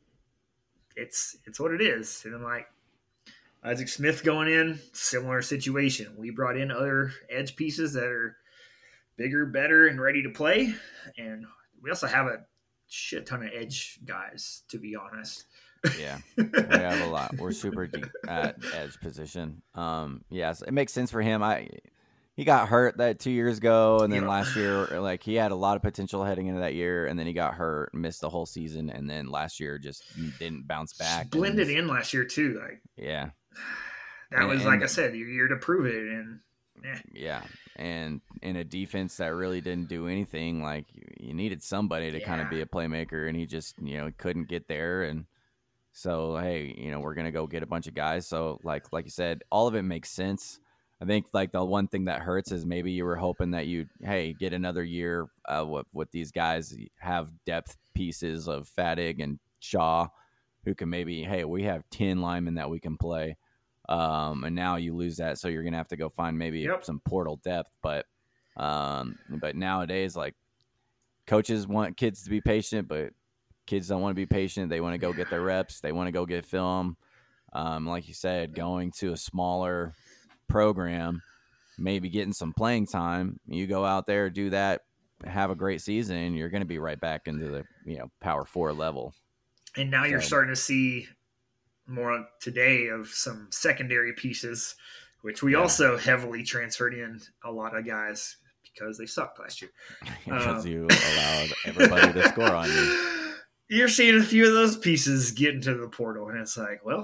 it's, it's what it is. And I'm like, Isaac Smith going in, similar situation. We brought in other edge pieces that are bigger, better, and ready to play. And we also have a shit ton of edge guys, to be honest. Yeah, we have a lot. We're super deep at edge position. Um, yes, it makes sense for him. I he got hurt that two years ago, and then yeah. last year, like he had a lot of potential heading into that year, and then he got hurt, missed the whole season, and then last year just didn't bounce back. Just blended in last year too. Like yeah, that and, was and, like I said, your year to prove it, and eh. yeah, and in a defense that really didn't do anything, like you, you needed somebody to yeah. kind of be a playmaker, and he just you know couldn't get there, and. So, hey, you know, we're going to go get a bunch of guys. So, like like you said, all of it makes sense. I think, like, the one thing that hurts is maybe you were hoping that you'd, hey, get another year uh, with, with these guys, have depth pieces of Vadig and Shaw who can maybe, hey, we have ten linemen that we can play. Um, and now you lose that, so you're going to have to go find maybe yep. some portal depth. But, um, but nowadays, like, coaches want kids to be patient, but kids don't want to be patient. They want to go get their reps. They want to go get film. Um, like you said, going to a smaller program, maybe getting some playing time. You go out there, do that, have a great season, you're going to be right back into the you know power four level. And now you're so, starting to see more today of some secondary pieces, which we yeah. also heavily transferred in a lot of guys because they sucked last year. Because um, you allowed everybody to score on you. You're seeing a few of those pieces get into the portal, and it's like, well,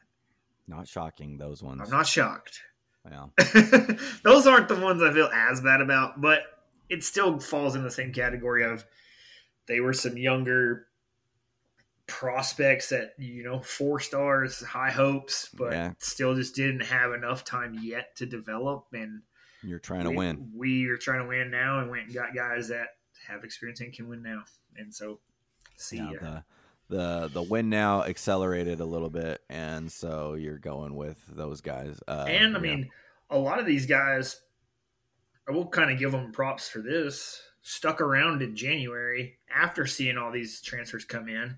not shocking, those ones. I'm not shocked. Yeah. Those aren't the ones I feel as bad about, but it still falls in the same category of they were some younger prospects that, you know, four stars, high hopes, but yeah. still just didn't have enough time yet to develop. And you're trying to we, win. We are trying to win now, and went and got guys that have experience and can win now. And so, see yeah, ya. the the the win now accelerated a little bit, and so you're going with those guys. Uh, and I yeah. mean, a lot of these guys, I will kind of give them props for this. Stuck around in January after seeing all these transfers come in.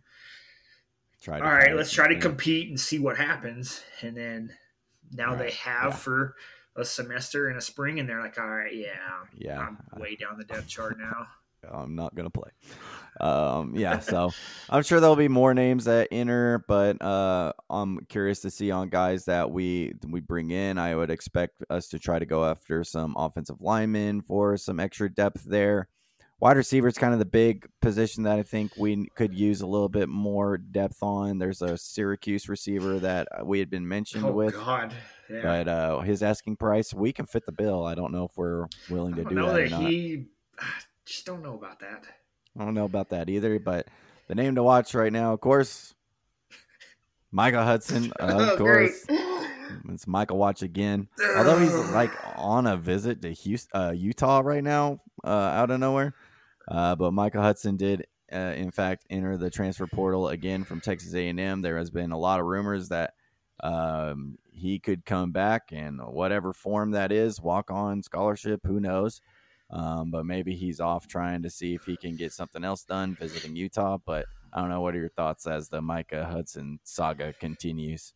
Try all right, let's try to compete and see what happens. And then now right. they have yeah. for a semester and a spring, and they're like, all right, yeah, yeah, I'm way down the depth chart now. I'm not going to play. Um, yeah, so I'm sure there'll be more names that enter, but uh, I'm curious to see on guys that we we bring in. I would expect us to try to go after some offensive linemen for some extra depth there. Wide receiver is kind of the big position that I think we could use a little bit more depth on. There's a Syracuse receiver that we had been mentioned oh, with. God. Yeah. But uh, his asking price, we can fit the bill. I don't know if we're willing to I don't do know that, that or not. he, I just don't know about that. I don't know about that either, but the name to watch right now, of course, Micah Hudson, of Oh, course. great. It's Michael Watch again. Although he's like on a visit to Houston, uh, Utah right now, uh, out of nowhere. Uh, but Micah Hudson did, uh, in fact, enter the transfer portal again from Texas A and M. There has been a lot of rumors that um, he could come back in whatever form that is, walk on scholarship, who knows. Um, but maybe he's off trying to see if he can get something else done visiting Utah. But I don't know. What are your thoughts as the Micah Hudson saga continues?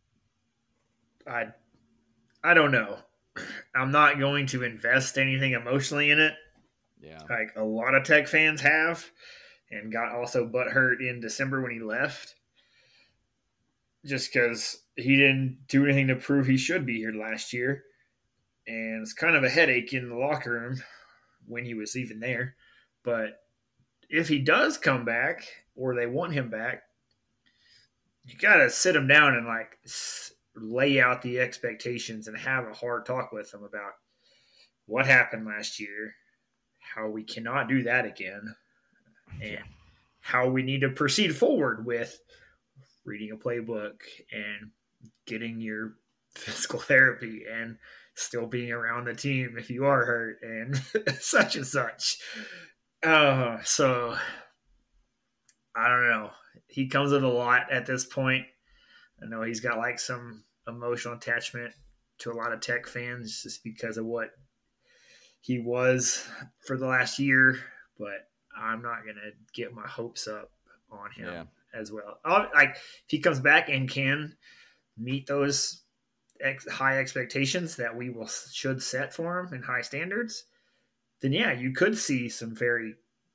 I, I don't know. I'm not going to invest anything emotionally in it. Yeah. Like a lot of Tech fans have, and got also butthurt in December when he left. Just because he didn't do anything to prove he should be here last year. And it's kind of a headache in the locker room when he was even there. But if he does come back, or they want him back, you got to sit him down and like lay out the expectations and have a hard talk with him about what happened last year, how we cannot do that again, and how we need to proceed forward with reading a playbook and getting your physical therapy and still being around the team if you are hurt and such and such. Uh, so I don't know. He comes with a lot at this point. I know he's got like some emotional attachment to a lot of Tech fans just because of what he was for the last year, but I'm not going to get my hopes up on him Yeah. as well. I'll, like if he comes back and can meet those ex- high expectations that we will should set for him and high standards, then yeah, you could see some very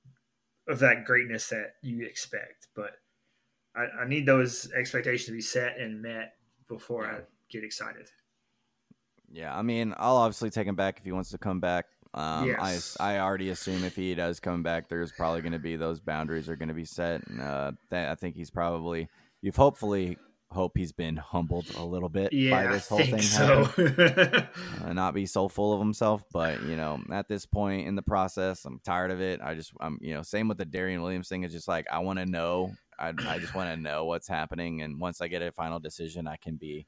of that greatness that you expect. But I, I need those expectations to be set and met before I get excited. Yeah, I mean, I'll obviously take him back if he wants to come back. Um, Yes. I I already assume if he does come back, there's probably going to be those boundaries are going to be set. And uh, that, I think he's probably you've hopefully hope he's been humbled a little bit Yeah, by this I whole think thing, so. happening, uh, not be so full of himself. But you know, at this point in the process, I'm tired of it. I just I'm you know, same with the Darian Williams thing. It's just like I want to know. I I just want to know what's happening, and once I get a final decision, I can be.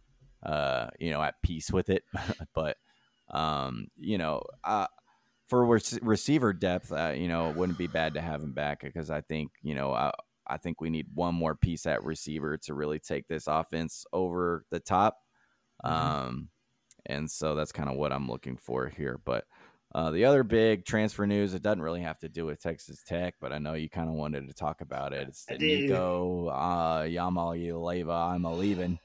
Uh, you know, at peace with it, but um, you know, uh, for rec- receiver depth, uh, you know, it wouldn't be bad to have him back because I think, you know, I, I think we need one more piece at receiver to really take this offense over the top. Mm-hmm. Um, and so that's kind of what I'm looking for here. But uh, the other big transfer news, it doesn't really have to do with Texas Tech, but I know you kind of wanted to talk about it. It's the Nico uh, Yamaleva, I'm a leaving.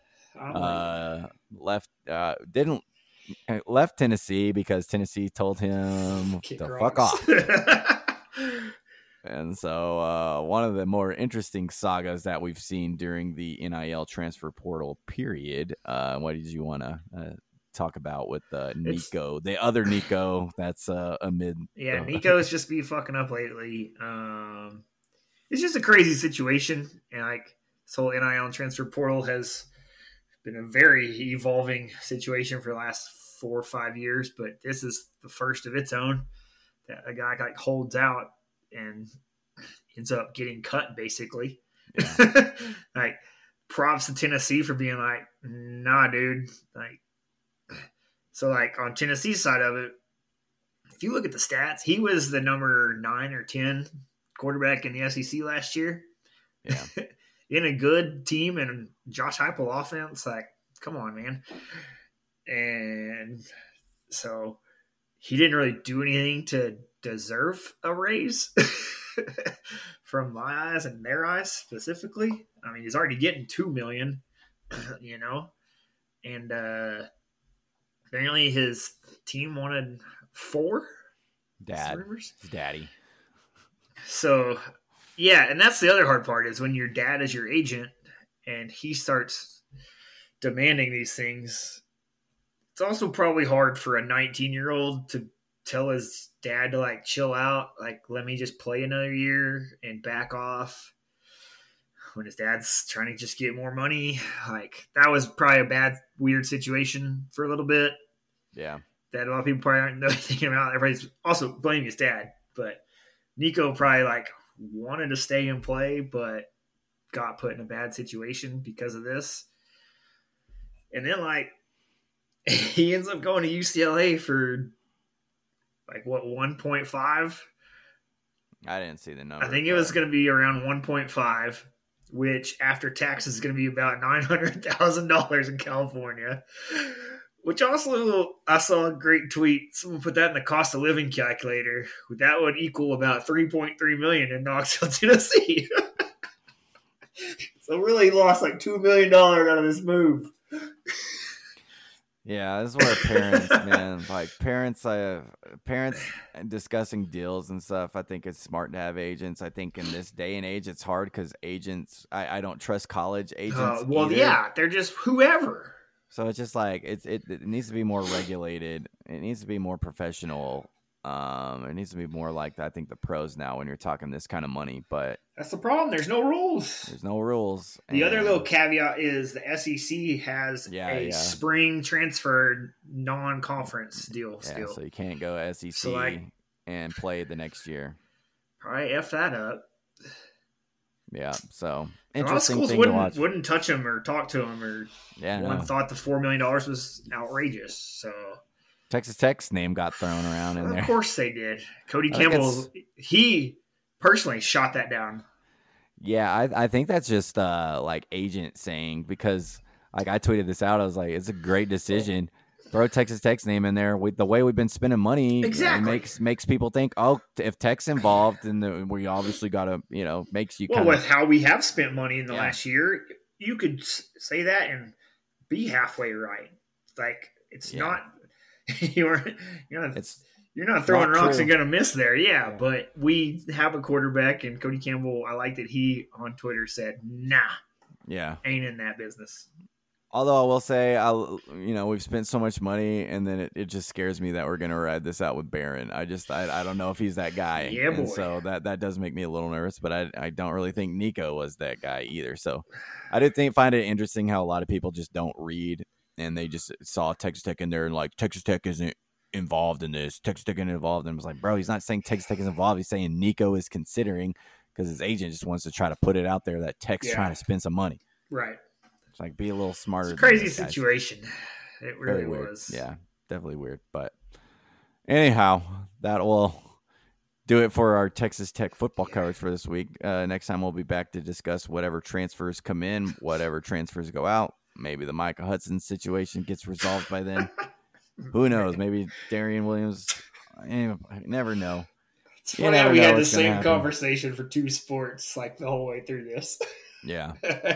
Uh, left uh, didn't left Tennessee because Tennessee told him Kick to rocks. fuck off. And so uh, one of the more interesting sagas that we've seen during the N I L transfer portal period. Uh, what did you want to uh, talk about with uh, Nico, it's, the other Nico that's uh, amid? Yeah, uh, Nico's just be fucking up lately. Um, it's just a crazy situation, and like this whole N I L and transfer portal has been a very evolving situation for the last four or five years, but this is the first of its own that a guy like holds out and ends up getting cut basically. Yeah. Like props to Tennessee for being like, nah, dude. Like, so like on Tennessee's side of it, if you look at the stats, he was the number nine or ten quarterback in the S E C last year. Yeah. In a good team and Josh Heupel offense, like, come on, man. And so he didn't really do anything to deserve a raise from my eyes and their eyes specifically. I mean, he's already getting two million dollars, you know, and uh, apparently his team wanted four. Dad, his daddy. So, yeah, and that's the other hard part is when your dad is your agent and he starts demanding these things. It's also probably hard for a nineteen-year-old to tell his dad to, like, chill out, like, let me just play another year and back off when his dad's trying to just get more money. Like, that was probably a bad, weird situation for a little bit. Yeah. That a lot of people probably aren't thinking about. Everybody's also blaming his dad, but Nico probably, like, wanted to stay and play, but got put in a bad situation because of this. And then, like, he ends up going to U C L A for, like, what, one point five? I didn't see the number. I think it was going to be around one point five, which after taxes is going to be about nine hundred thousand dollars in California. Which also, I saw a great tweet. Someone put that in the cost of living calculator. That would equal about three point three million dollars in Knoxville, Tennessee. So really he lost like two million dollars out of this move. Yeah, this is where parents, man, like parents, uh, parents discussing deals and stuff. I think it's smart to have agents. I think in this day and age, it's hard because agents, I, I don't trust college agents. Uh, well, either. yeah, they're just whoever. So it's just like it's it, it needs to be more regulated. It needs to be more professional. Um, it needs to be more like I think the pros now when you're talking this kind of money. But that's the problem. There's no rules. There's no rules. The and, other little caveat is the S E C has yeah, a yeah. spring transfer non-conference deal yeah, still. So you can't go S E C So, like, and play the next year. Probably F that up. Yeah, so A lot of interesting schools thing wouldn't to watch. wouldn't touch him or talk to him, or Yeah, one no. thought the four million dollars was outrageous. So Texas Tech's name got thrown around in of there. course they did. Cody I think Campbell, it's- he personally shot that down. Yeah, I, I think that's just uh like agent saying because like I tweeted this out. I was like, it's a great decision. Throw Texas Tech's name in there. With the way we've been spending money, Exactly. it makes makes people think, oh, if Tech's involved, then the, we obviously got to, you know, makes you Well, kind with of how we have spent money in the Yeah. last year, you could s- say that and be halfway right. Like it's Yeah. not you're you're not it's you're not throwing not rocks true. and gonna miss there. Yeah, Yeah. but we have a quarterback, and Cody Campbell. I like that he on Twitter said, "Nah, yeah. ain't in that business." Although I will say, I you know, we've spent so much money, and then it, it just scares me that we're gonna ride this out with Barron. I just I, I don't know if he's that guy. Yeah, And boy. so that that does make me a little nervous, but I I don't really think Nico was that guy either. So I did think find it interesting how a lot of people just don't read, and they just saw Texas Tech in there and like Texas Tech isn't involved in this. Texas Tech isn't involved, and I was like, bro, he's not saying Texas Tech is involved. He's saying Nico is considering because his agent just wants to try to put it out there that Tech's Yeah. trying to spend some money. Right. It's like be a little smarter. It's a than crazy this, guys. situation. It really Very weird. was. Yeah, definitely weird. But anyhow, that will do it for our Texas Tech football coverage for this week. Uh, next time we'll be back to discuss whatever transfers come in, whatever transfers go out. Maybe the Micah Hudson situation gets resolved by then. Who knows? Maybe Darian Williams. I never know. It's You funny how never we know had the what's gonna same happen. conversation for two sports like the whole way through this. Yeah.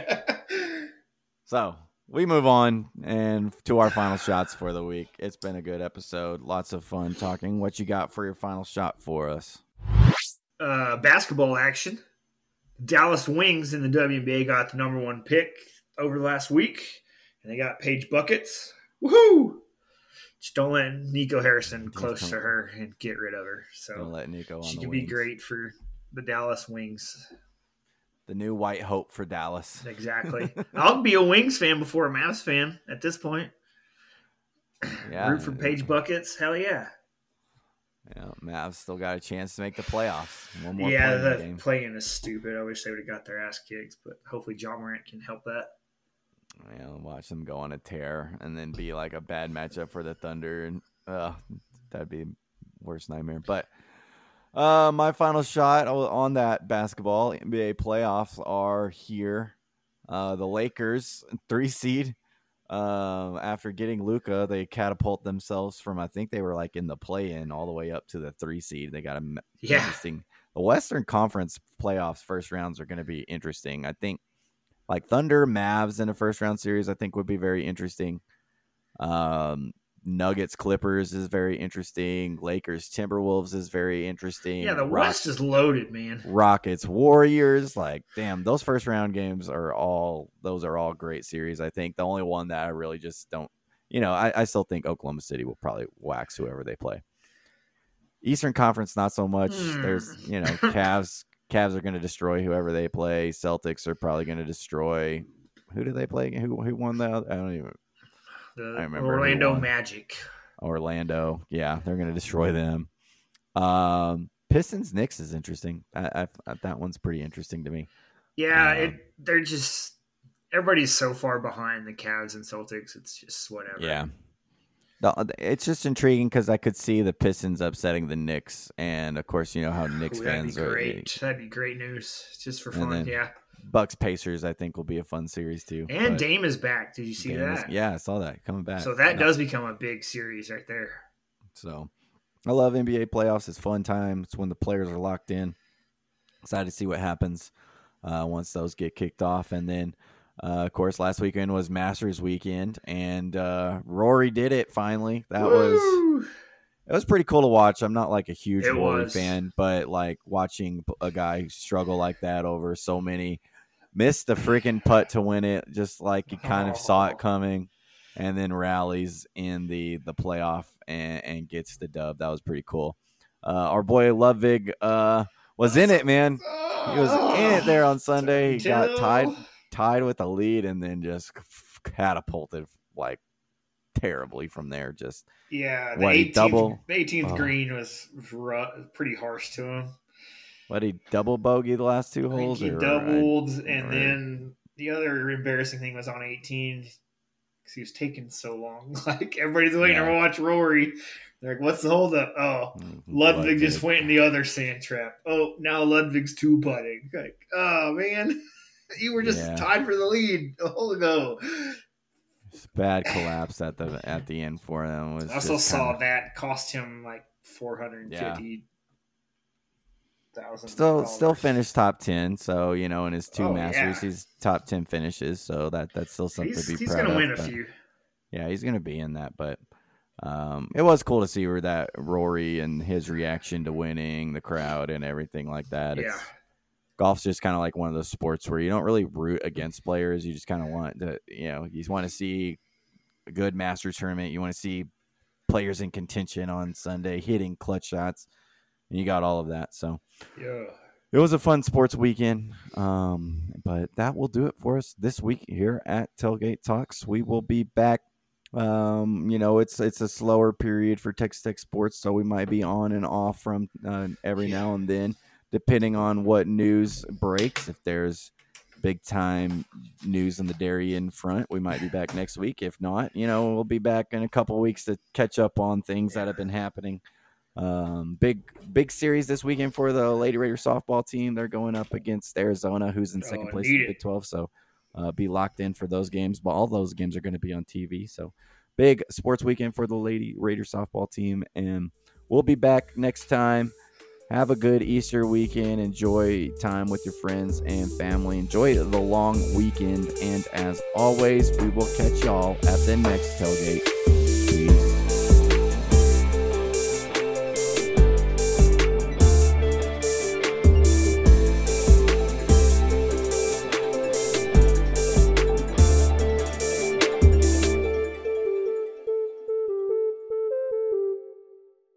So we move on and to our final shots for the week. It's been a good episode. Lots of fun talking. What you got for your final shot for us? uh, basketball action. Dallas Wings in the W N B A got the number one pick over the last week, and they got Paige Buckets. Woohoo! Just don't let Nico Harrison close don't- to her and get rid of her. Gonna So let Nico on she the could wings. be great for the Dallas Wings. The new white hope for Dallas. Exactly. I'll be a Wings fan before a Mavs fan at this point. Yeah. Root for Paige Buckets. Hell yeah. Yeah, Mavs still got a chance to make the playoffs. One more Yeah, playing the game. playing is stupid. I wish they would have got their ass kicked, but hopefully John Morant can help that. Yeah, watch them go on a tear and then be like a bad matchup for the Thunder, and uh, that'd be worst nightmare. But uh, my final shot on that basketball N B A playoffs are here. Uh, the Lakers, three seed. Um, after getting Luka, they catapult themselves from I think they were like in the play-in all the way up to the three seed. They got a m- Yeah. interesting. The Western Conference playoffs first rounds are going to be interesting. I think like Thunder, Mavs in a first round series, I think would be very interesting. Um, Nuggets, Clippers is very interesting. Lakers, Timberwolves is very interesting. Yeah, the Rock- West is loaded, man. Rockets, Warriors, like damn, those first round games are all those are all great series. I think the only one that I really just don't, you know, I, I still think Oklahoma City will probably wax whoever they play. Eastern Conference, not so much. Hmm. There's, you know, Cavs. Cavs are going to destroy whoever they play. Celtics are probably going to destroy. Who do they play? Who who won that? I don't even. The I remember who Orlando won. Magic. Orlando, yeah, they're going to destroy them. Um, Pistons, Knicks is interesting. I, I, I, that one's pretty interesting to me. Yeah, Um, it. They're just everybody's so far behind the Cavs and Celtics. It's just whatever. Yeah. No, it's just intriguing because I could see the Pistons upsetting the Knicks, and of course, you know how Knicks Ooh, fans that'd be are. great. That'd be great news, just for And fun. then Yeah. Bucks Pacers, I think, will be a fun series too. And but Dame is back. Did you see Dame is- that? yeah, I saw that coming back. So that No, does become a big series right there. So I love N B A playoffs. It's fun time. It's when the players are locked in. Excited to see what happens uh, once those get kicked off. And then, uh, of course, last weekend was Masters weekend, and uh, Rory did it finally. That was Woo! it was pretty cool to watch. I'm not like a huge It Rory was. fan, but like watching a guy struggle like that over so many, missed the freaking putt to win it, just like he kind of saw it coming, and then rallies in the the playoff and, and gets the dub. That was pretty cool. Uh, our boy Ludwig uh, was in it, man. He was in it there on Sunday. He got tied tied with the lead and then just catapulted like terribly from there. Just Yeah, the What, he eighteenth, double- the eighteenth Oh. green was, was ru- pretty harsh to him. what he double bogey the last two I think holes. he or- doubled, I- and or- then the other embarrassing thing was on eighteen because he was taking so long. Like everybody's waiting Yeah. to watch Rory. They're like, "What's the holdup?" Oh, Mhm, Ludwig just went in the other sand trap. Oh, now Ludwig's two putting. Like, oh man, you were just Yeah. tied for the lead a whole ago. Bad collapse at the at the end for them. Was I also just saw kinda- that cost him like four hundred and fifty thousand. Still, still finished top ten. So you know, in his two Oh, Masters, yeah. he's top ten finishes. So that that's still something He's, to be he's proud gonna of. win a but- few. Yeah, he's gonna be in that. But um, it was cool to see where that Rory and his reaction to winning, the crowd, and everything like that. Yeah. It's, golf's just kind of like one of those sports where you don't really root against players. You just kind of want to, you know, you just want to see a good Masters tournament. You want to see players in contention on Sunday hitting clutch shots, and you got all of that. So Yeah. it was a fun sports weekend. Um, but that will do it for us this week here at Tailgate Talks. We will be back. Um, you know, it's it's a slower period for Texas Tech sports, so we might be on and off from uh, every now and then, depending on what news breaks. If there's big time news in the Darien front, we might be back next week. If not, you know, we'll be back in a couple weeks to catch up on things that have been happening. Um, big big series this weekend for the Lady Raider softball team. They're going up against Arizona, who's in second Oh, place in need the it. Big twelve. So uh, be locked in for those games. But all those games are going to be on T V. So big sports weekend for the Lady Raider softball team, and we'll be back next time. Have a good Easter weekend. Enjoy time with your friends and family. Enjoy the long weekend. And as always, we will catch y'all at the next tailgate.